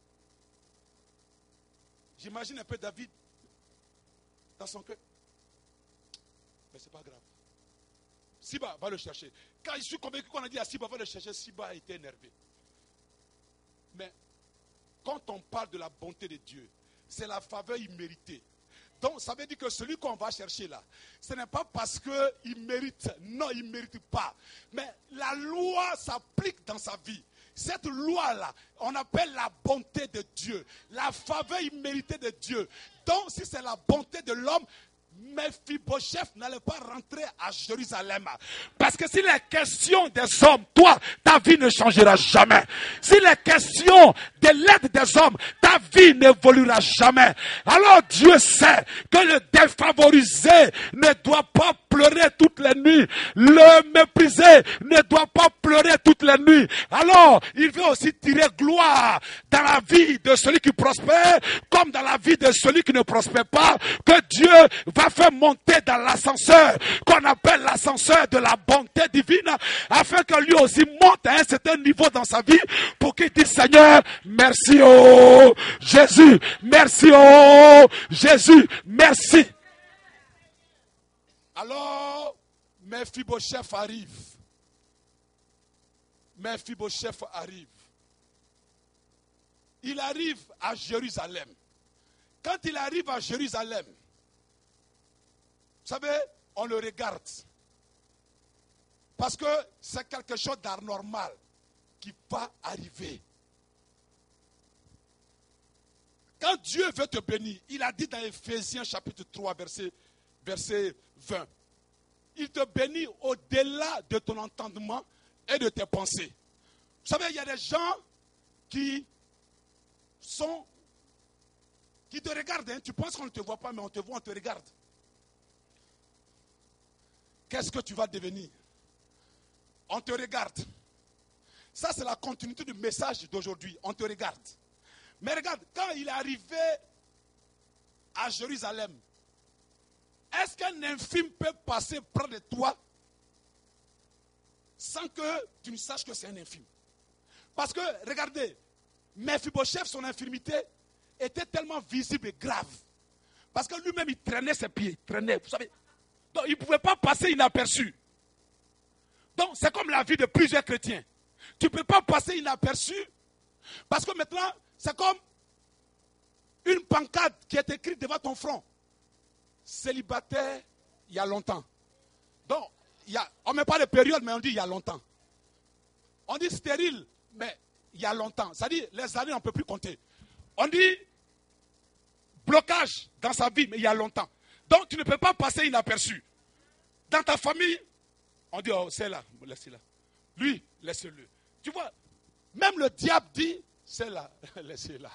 J'imagine un peu David dans son cœur. Mais ce n'est pas grave. Siba va le chercher. Quand je suis convaincu qu'on a dit à Siba va le chercher, Siba a été énervé. Mais quand on parle de la bonté de Dieu, c'est la faveur imméritée. Donc ça veut dire que celui qu'on va chercher là, ce n'est pas parce qu'il mérite. Non, il ne mérite pas. Mais la loi s'applique dans sa vie. Cette loi-là, on appelle la bonté de Dieu. La faveur imméritée de Dieu. Donc si c'est la bonté de l'homme, Mephibosheth n'allait pas rentrer à Jérusalem. Parce que s'il est question des hommes, toi, ta vie ne changera jamais. S'il est question de l'aide des hommes, ta vie n'évoluera jamais. Alors Dieu sait que le défavorisé ne doit pas pleurer toutes les nuits. Le méprisé ne doit pas pleurer toutes les nuits. Alors, il veut aussi tirer gloire dans la vie de celui qui prospère, comme dans la vie de celui qui ne prospère pas, que Dieu va faire monter dans l'ascenseur, qu'on appelle l'ascenseur de la bonté divine, afin que lui aussi monte à un certain niveau dans sa vie, pour qu'il dise, Seigneur, merci oh Jésus, merci oh Jésus, merci. Alors, Mephibosheth arrive. Mephibosheth arrive. Il arrive à Jérusalem. Quand il arrive à Jérusalem, vous savez, on le regarde. Parce que c'est quelque chose d'anormal qui va arriver. Quand Dieu veut te bénir, il a dit dans Éphésiens chapitre trois, verset, verset vingt, il te bénit au-delà de ton entendement et de tes pensées. Vous savez, il y a des gens qui sont, qui te regardent. Hein. Tu penses qu'on ne te voit pas, mais on te voit, on te regarde. Qu'est-ce que tu vas devenir? On te regarde. Ça, c'est la continuité du message d'aujourd'hui. On te regarde. Mais regarde, quand il est arrivé à Jérusalem, est-ce qu'un infime peut passer près de toi sans que tu ne saches que c'est un infime? Parce que, regardez, Mephibosheth, son infirmité était tellement visible et grave. Parce que lui-même, il traînait ses pieds, il traînait, vous savez. Donc, il ne pouvait pas passer inaperçu. Donc, c'est comme la vie de plusieurs chrétiens. Tu ne peux pas passer inaperçu, parce que maintenant, c'est comme une pancarte qui est écrite devant ton front. Célibataire, il y a longtemps. Donc, il y a, on ne met pas de période, mais on dit il y a longtemps. On dit stérile, mais il y a longtemps. C'est-à-dire, les années, on ne peut plus compter. On dit blocage dans sa vie, mais il y a longtemps. Donc, tu ne peux pas passer inaperçu. Dans ta famille, on dit, oh, c'est là, laissez-la. Lui, laissez-le. Tu vois, même le diable dit, c'est là, laissez-la.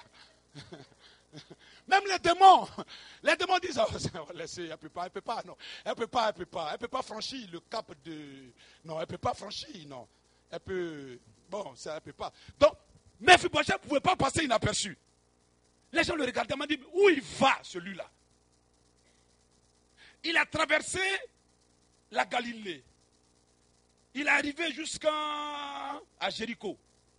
Même les démons, les démons disent, oh, laissez, elle ne peut pas, elle ne peut pas, non. Elle ne peut pas, elle ne peut pas, elle ne peut pas franchir le cap de... Non, elle ne peut pas franchir, non. Elle peut... Bon, ça, elle ne peut pas. Donc, Mephibosheth ne pouvait pas passer inaperçu. Les gens le regardaient, m'ont dit, où il va, celui-là? Il a traversé la Galilée. Il est arrivé jusqu'à à Jéricho.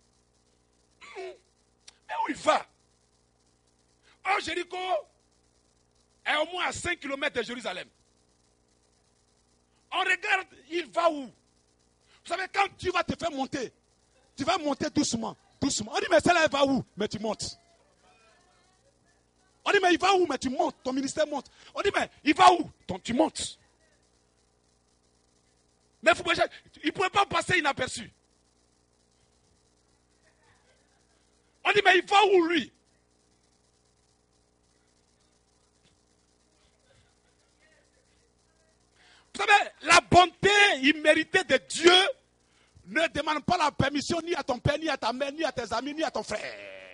Mais où il va? Oh, Jéricho est au moins à cinq kilomètres de Jérusalem. On regarde, il va où? Vous savez, quand tu vas te faire monter, tu vas monter doucement, doucement. On dit, mais celle-là, elle va où? Mais tu montes. On dit, mais il va où? Mais tu montes, ton ministère monte. On dit, mais il va où? Ton, tu montes. Mais il ne pouvait pas passer inaperçu. On dit, mais il va où lui? Vous savez, la bonté imméritée de Dieu ne demande pas la permission ni à ton père, ni à ta mère, ni à tes amis, ni à ton frère.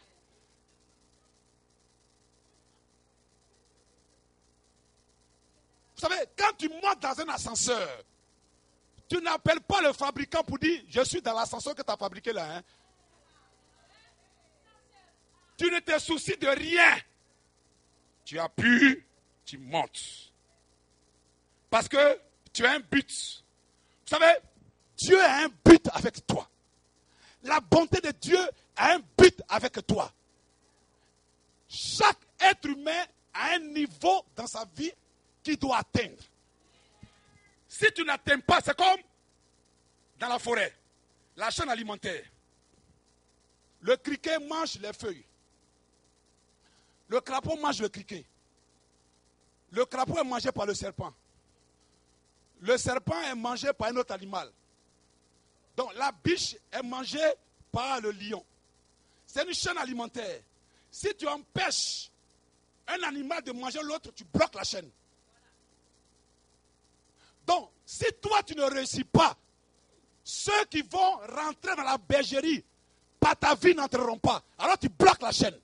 Vous savez, quand tu montes dans un ascenseur, tu n'appelles pas le fabricant pour dire, je suis dans l'ascenseur que tu as fabriqué là. Hein. Tu ne te soucies de rien. Tu appuies, tu montes. Parce que tu as un but. Vous savez, Dieu a un but avec toi. La bonté de Dieu a un but avec toi. Chaque être humain a un niveau dans sa vie qu'il doit atteindre. Si tu n'atteins pas, c'est comme dans la forêt, la chaîne alimentaire. Le criquet mange les feuilles. Le crapaud mange le criquet. Le crapaud est mangé par le serpent. Le serpent est mangé par un autre animal. Donc la biche est mangée par le lion. C'est une chaîne alimentaire. Si tu empêches un animal de manger l'autre, tu bloques la chaîne. Donc, si toi tu ne réussis pas, ceux qui vont rentrer dans la bergerie par ta vie n'entreront pas. Alors tu bloques la chaîne.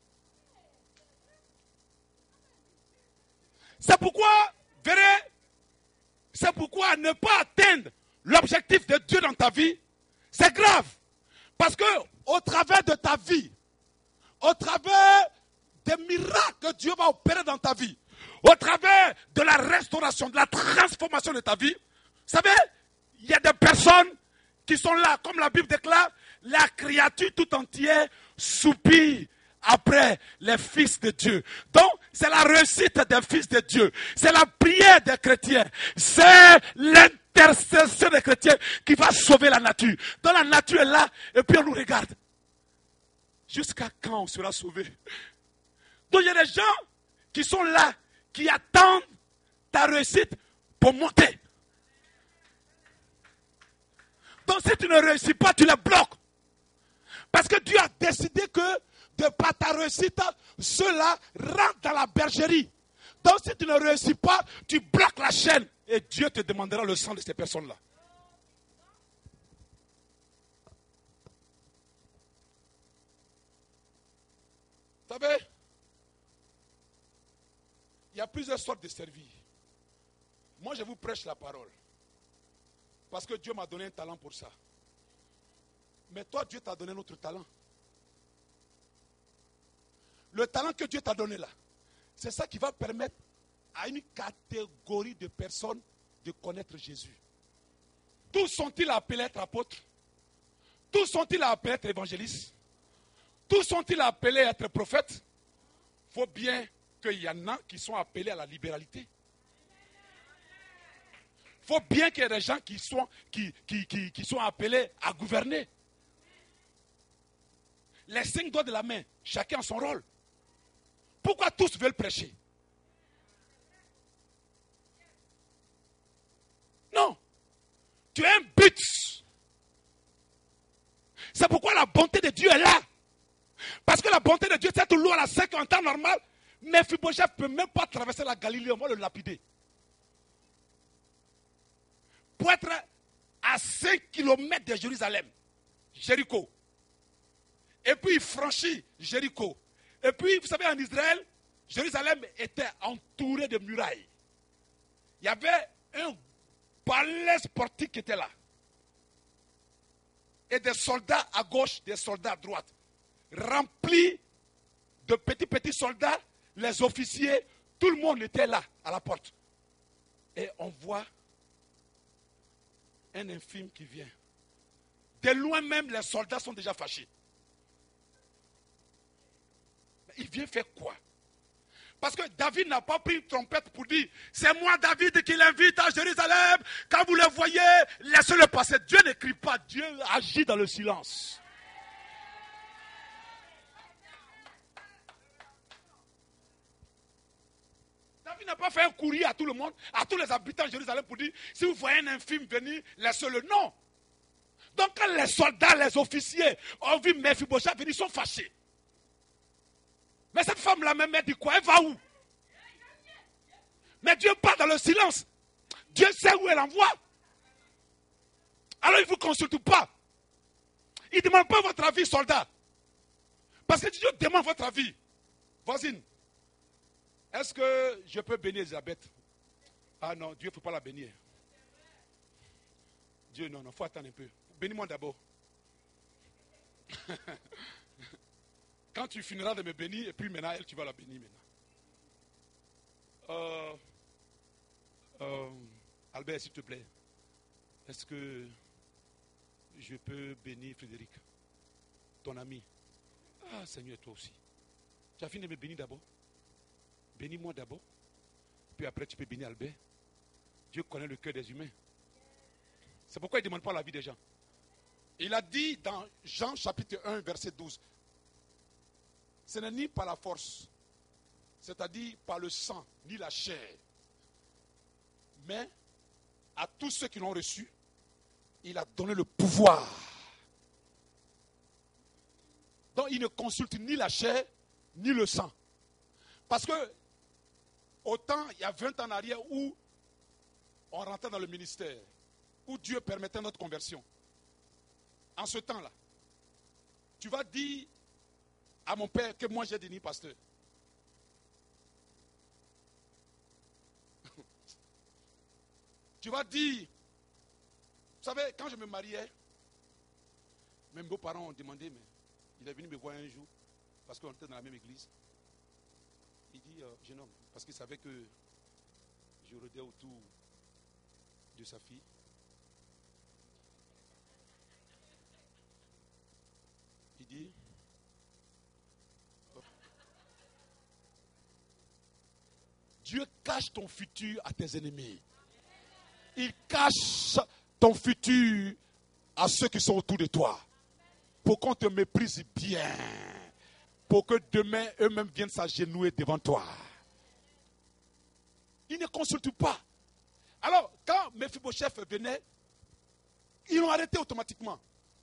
C'est pourquoi, verrez, C'est pourquoi ne pas atteindre l'objectif de Dieu dans ta vie, c'est grave. Parce que au travers de ta vie, au travers des miracles que Dieu va opérer dans ta vie, au travers de la restauration, de la transformation de ta vie, vous savez, il y a des personnes qui sont là, comme la Bible déclare, la créature tout entière soupire après les fils de Dieu. Donc, c'est la réussite des fils de Dieu. C'est la prière des chrétiens. C'est l'intercession des chrétiens qui va sauver la nature. Donc, la nature est là et puis on nous regarde. Jusqu'à quand on sera sauvé? Donc, il y a des gens qui sont là, qui attendent ta réussite pour monter. Donc, si tu ne réussis pas, tu les bloques. Parce que Dieu a décidé que de par ta réussite, ceux-là rentrent dans la bergerie. Donc si tu ne réussis pas, tu bloques la chaîne et Dieu te demandera le sang de ces personnes-là. Vous savez, il y a plusieurs sortes de services. Moi, je vous prêche la parole. Parce que Dieu m'a donné un talent pour ça. Mais toi, Dieu t'a donné un autre talent. Le talent que Dieu t'a donné là, c'est ça qui va permettre à une catégorie de personnes de connaître Jésus. Tous sont-ils appelés à être apôtres? Tous sont-ils appelés à être évangélistes? Tous sont-ils appelés à être prophètes? Il faut bien qu'il y en a qui sont appelés à la libéralité. Il faut bien qu'il y ait des gens qui sont, qui, qui, qui, qui sont appelés à gouverner. Les cinq doigts de la main, chacun a son rôle. Pourquoi tous veulent prêcher? Non. Tu as un but. C'est pourquoi la bonté de Dieu est là. Parce que la bonté de Dieu, c'est toujours à la sec en temps normal. Mais Mephibosheth ne peut même pas traverser la Galilée, on va le lapider. Pour être à cinq kilomètres de Jérusalem, Jéricho. Et puis il franchit Jéricho. Et puis, vous savez, en Israël, Jérusalem était entouré de murailles. Il y avait un palais sportif qui était là. Et des soldats à gauche, des soldats à droite. Remplis de petits, petits soldats, les officiers, tout le monde était là, à la porte. Et on voit un infime qui vient. De loin même, les soldats sont déjà fâchés. Il vient faire quoi? Parce que David n'a pas pris une trompette pour dire c'est moi David qui l'invite à Jérusalem. Quand vous le voyez, laissez-le passer. Dieu n'écrit pas, Dieu agit dans le silence. David n'a pas fait un courrier à tout le monde, à tous les habitants de Jérusalem pour dire si vous voyez un infime venir, laissez-le. Non. Donc quand les soldats, les officiers ont vu Mephibosheth venir, ils sont fâchés. Mais cette femme-là même, elle dit quoi? Elle va où? Mais Dieu part dans le silence. Dieu sait où elle envoie. Alors il ne vous consulte pas. Il ne demande pas votre avis, soldat. Parce que Dieu demande votre avis. Voisine, est-ce que je peux bénir Elisabeth? Ah non, Dieu ne faut pas la bénir. Dieu, non, non, il faut attendre un peu. Bénis-moi d'abord. Quand tu finiras de me bénir, et puis maintenant, elle, tu vas la bénir maintenant. Euh, euh, Albert, s'il te plaît, est-ce que je peux bénir Frédéric, ton ami? Ah, Seigneur, toi aussi. Tu as fini de me bénir d'abord. Bénis-moi d'abord. Puis après, tu peux bénir Albert. Dieu connaît le cœur des humains. C'est pourquoi il ne demande pas la vie des gens. Il a dit dans Jean chapitre un, verset douze. Ce n'est ni par la force, c'est-à-dire par le sang, ni la chair, mais à tous ceux qui l'ont reçu, il a donné le pouvoir. Donc il ne consulte ni la chair, ni le sang. Parce que, autant il y a vingt ans en arrière où on rentrait dans le ministère, où Dieu permettait notre conversion. En ce temps-là, tu vas dire à mon père que moi j'ai déni pasteur. Tu vas dire, vous savez, quand je me mariais, mes beaux-parents ont demandé, mais il est venu me voir un jour, parce qu'on était dans la même église. Il dit, euh, jeune homme, parce qu'il savait que je rôdais autour de sa fille. Il dit, Dieu cache ton futur à tes ennemis. Il cache ton futur à ceux qui sont autour de toi. Pour qu'on te méprise bien. Pour que demain, eux-mêmes viennent s'agenouiller devant toi. Ils ne consultent pas. Alors, quand Mephibosheth venait, ils l'ont arrêté automatiquement.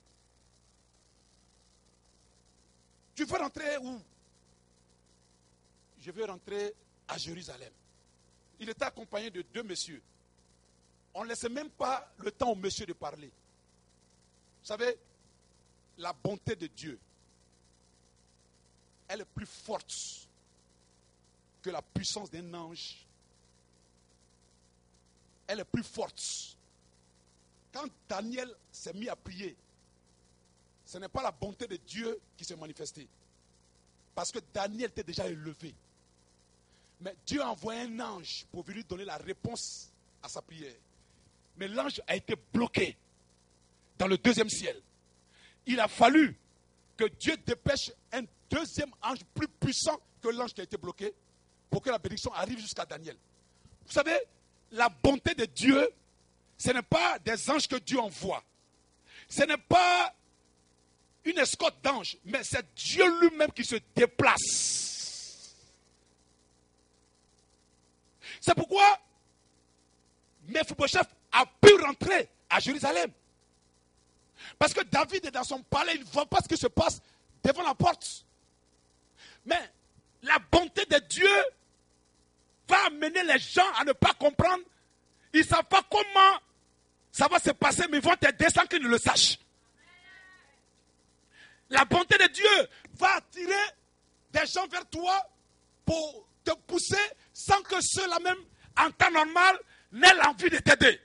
Tu veux rentrer où? Je veux rentrer à Jérusalem. Il était accompagné de deux messieurs. On ne laissait même pas le temps au monsieur de parler. Vous savez, la bonté de Dieu, elle est plus forte que la puissance d'un ange. Elle est plus forte. Quand Daniel s'est mis à prier, ce n'est pas la bonté de Dieu qui s'est manifestée. Parce que Daniel était déjà élevé. Mais Dieu a envoyé un ange pour venir donner la réponse à sa prière. Mais l'ange a été bloqué dans le deuxième ciel. Il a fallu que Dieu dépêche un deuxième ange plus puissant que l'ange qui a été bloqué pour que la bénédiction arrive jusqu'à Daniel. Vous savez, la bonté de Dieu, ce n'est pas des anges que Dieu envoie. Ce n'est pas une escorte d'anges, mais c'est Dieu lui-même qui se déplace. C'est pourquoi Mephibosheth a pu rentrer à Jérusalem. Parce que David est dans son palais, il ne voit pas ce qui se passe devant la porte. Mais la bonté de Dieu va amener les gens à ne pas comprendre. Ils ne savent pas comment ça va se passer, mais ils vont t'aider sans qu'ils ne le sachent. La bonté de Dieu va attirer des gens vers toi pour te pousser sans que ceux-là même, en temps normal, n'aient l'envie de t'aider.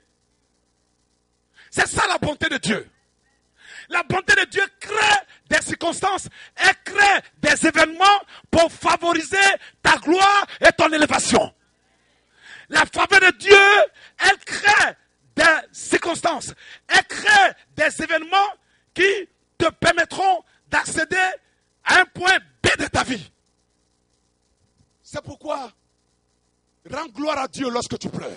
C'est ça la bonté de Dieu. La bonté de Dieu crée des circonstances et crée des événements pour favoriser ta gloire et ton élévation. La faveur de Dieu, elle crée des circonstances, elle crée des événements qui te permettront d'accéder à un point B de ta vie. C'est pourquoi rends gloire à Dieu lorsque tu pleures.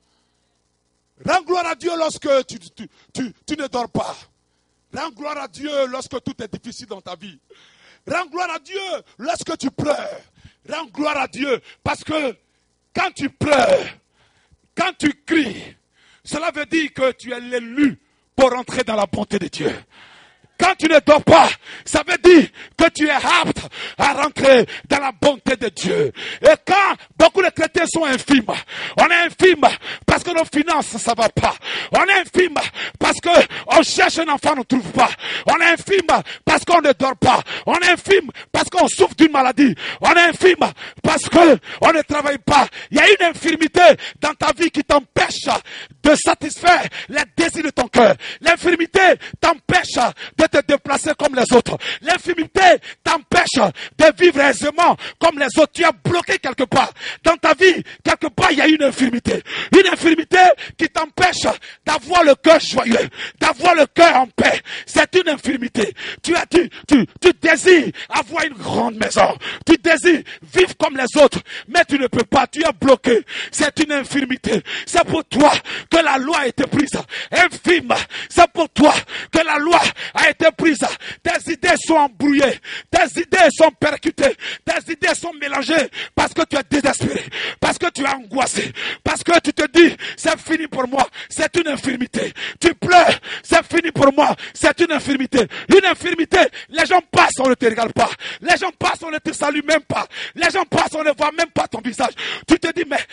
Rends gloire à Dieu lorsque tu, tu, tu, tu ne dors pas. Rends gloire à Dieu lorsque tout est difficile dans ta vie. Rends gloire à Dieu lorsque tu pleures. Rends gloire à Dieu parce que quand tu pleures, quand tu cries, cela veut dire que tu es l'élu pour entrer dans la bonté de Dieu. Quand tu ne dors pas, ça veut dire que tu es apte à rentrer dans la bonté de Dieu. Et quand beaucoup de chrétiens sont infimes, on est infime parce que nos finances, ça va pas. On est infime parce qu'on cherche un enfant, on ne trouve pas. On est infime parce qu'on ne dort pas. On est infime parce qu'on souffre d'une maladie. On est infime parce qu'on ne travaille pas. Il y a une infirmité dans ta vie qui t'empêche de satisfaire les désirs de ton cœur. L'infirmité t'empêche de te déplacer comme les autres. L'infirmité t'empêche de vivre aisément comme les autres. Tu es bloqué quelque part. Dans ta vie, quelque part, il y a une infirmité. Une infirmité qui t'empêche d'avoir le cœur joyeux, d'avoir le cœur en paix. C'est une infirmité. Tu, as, tu, tu, tu désires avoir une grande maison. Tu désires vivre comme les autres, mais tu ne peux pas. Tu es bloqué. C'est une infirmité. C'est pour toi que la loi a été prise. Infime. C'est pour toi que la loi a été prise. Tes idées sont embrouillées. Tes idées sont percutées. Tes idées sont mélangées parce que tu es désespéré. Parce que tu es angoissé. Parce que tu te dis, c'est fini pour moi. C'est une infirmité. Tu pleures. C'est fini pour moi. C'est une infirmité. Une infirmité. Les gens passent, on ne te regarde pas. Les gens passent, on ne te salue même pas. Les gens passent, on ne voit même pas ton visage. Tu te dis, mais elle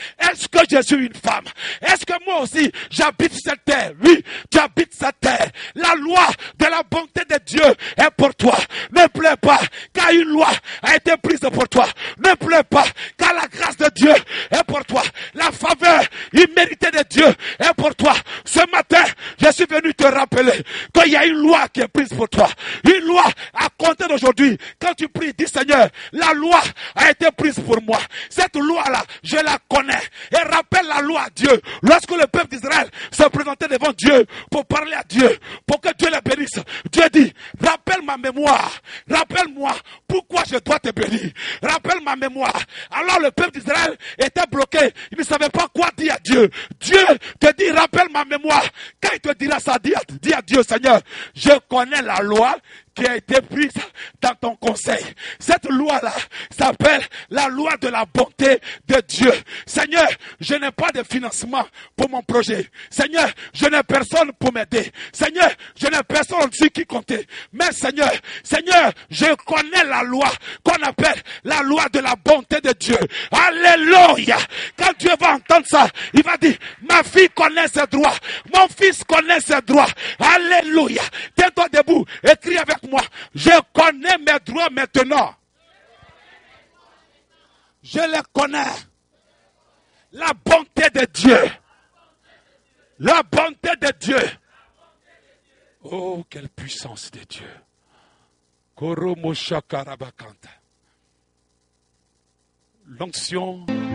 Est-ce que je suis une femme? Est-ce que moi aussi j'habite cette terre? Oui, tu habites cette terre. La loi de la bonté de Dieu est pour toi. Ne pleure pas, car une loi a été prise pour toi. Ne pleure pas, car la grâce de Dieu est pour toi. La faveur imméritée de Dieu est pour toi. Ce matin, je suis venu te rappeler qu'il y a une loi qui est prise pour toi. Une loi à compter d'aujourd'hui. Quand tu pries, dis Seigneur, la loi a été prise pour moi. Cette loi-là, je la connais. Et rappelle la loi à Dieu. Lorsque le peuple d'Israël se présentait devant Dieu pour parler à Dieu, pour que Dieu les bénisse, Dieu dit, rappelle ma mémoire. Rappelle-moi pourquoi je dois te bénir. Rappelle ma mémoire. Alors le peuple d'Israël était bloqué. Il ne savait pas quoi dire à Dieu. Dieu te dit, rappelle ma mémoire. Quand il te dira ça, dis à, dis à Dieu, Seigneur, je connais la loi qui a été prise dans ton conseil. Cette loi-là s'appelle la loi de la bonté de Dieu. Seigneur, je n'ai pas de financement pour mon projet. Seigneur, je n'ai personne pour m'aider. Seigneur, je n'ai personne dessus qui compter. Mais Seigneur, Seigneur, je connais la loi qu'on appelle la loi de la bonté de Dieu. Alléluia. Quand Dieu va entendre ça, il va dire, ma fille connaît ses droits. Mon fils connaît ses droits. Alléluia. Tiens-toi debout et crie avec moi. Je connais mes droits maintenant. Je les connais. La bonté de Dieu. La bonté de Dieu. Oh, quelle puissance de Dieu. L'onction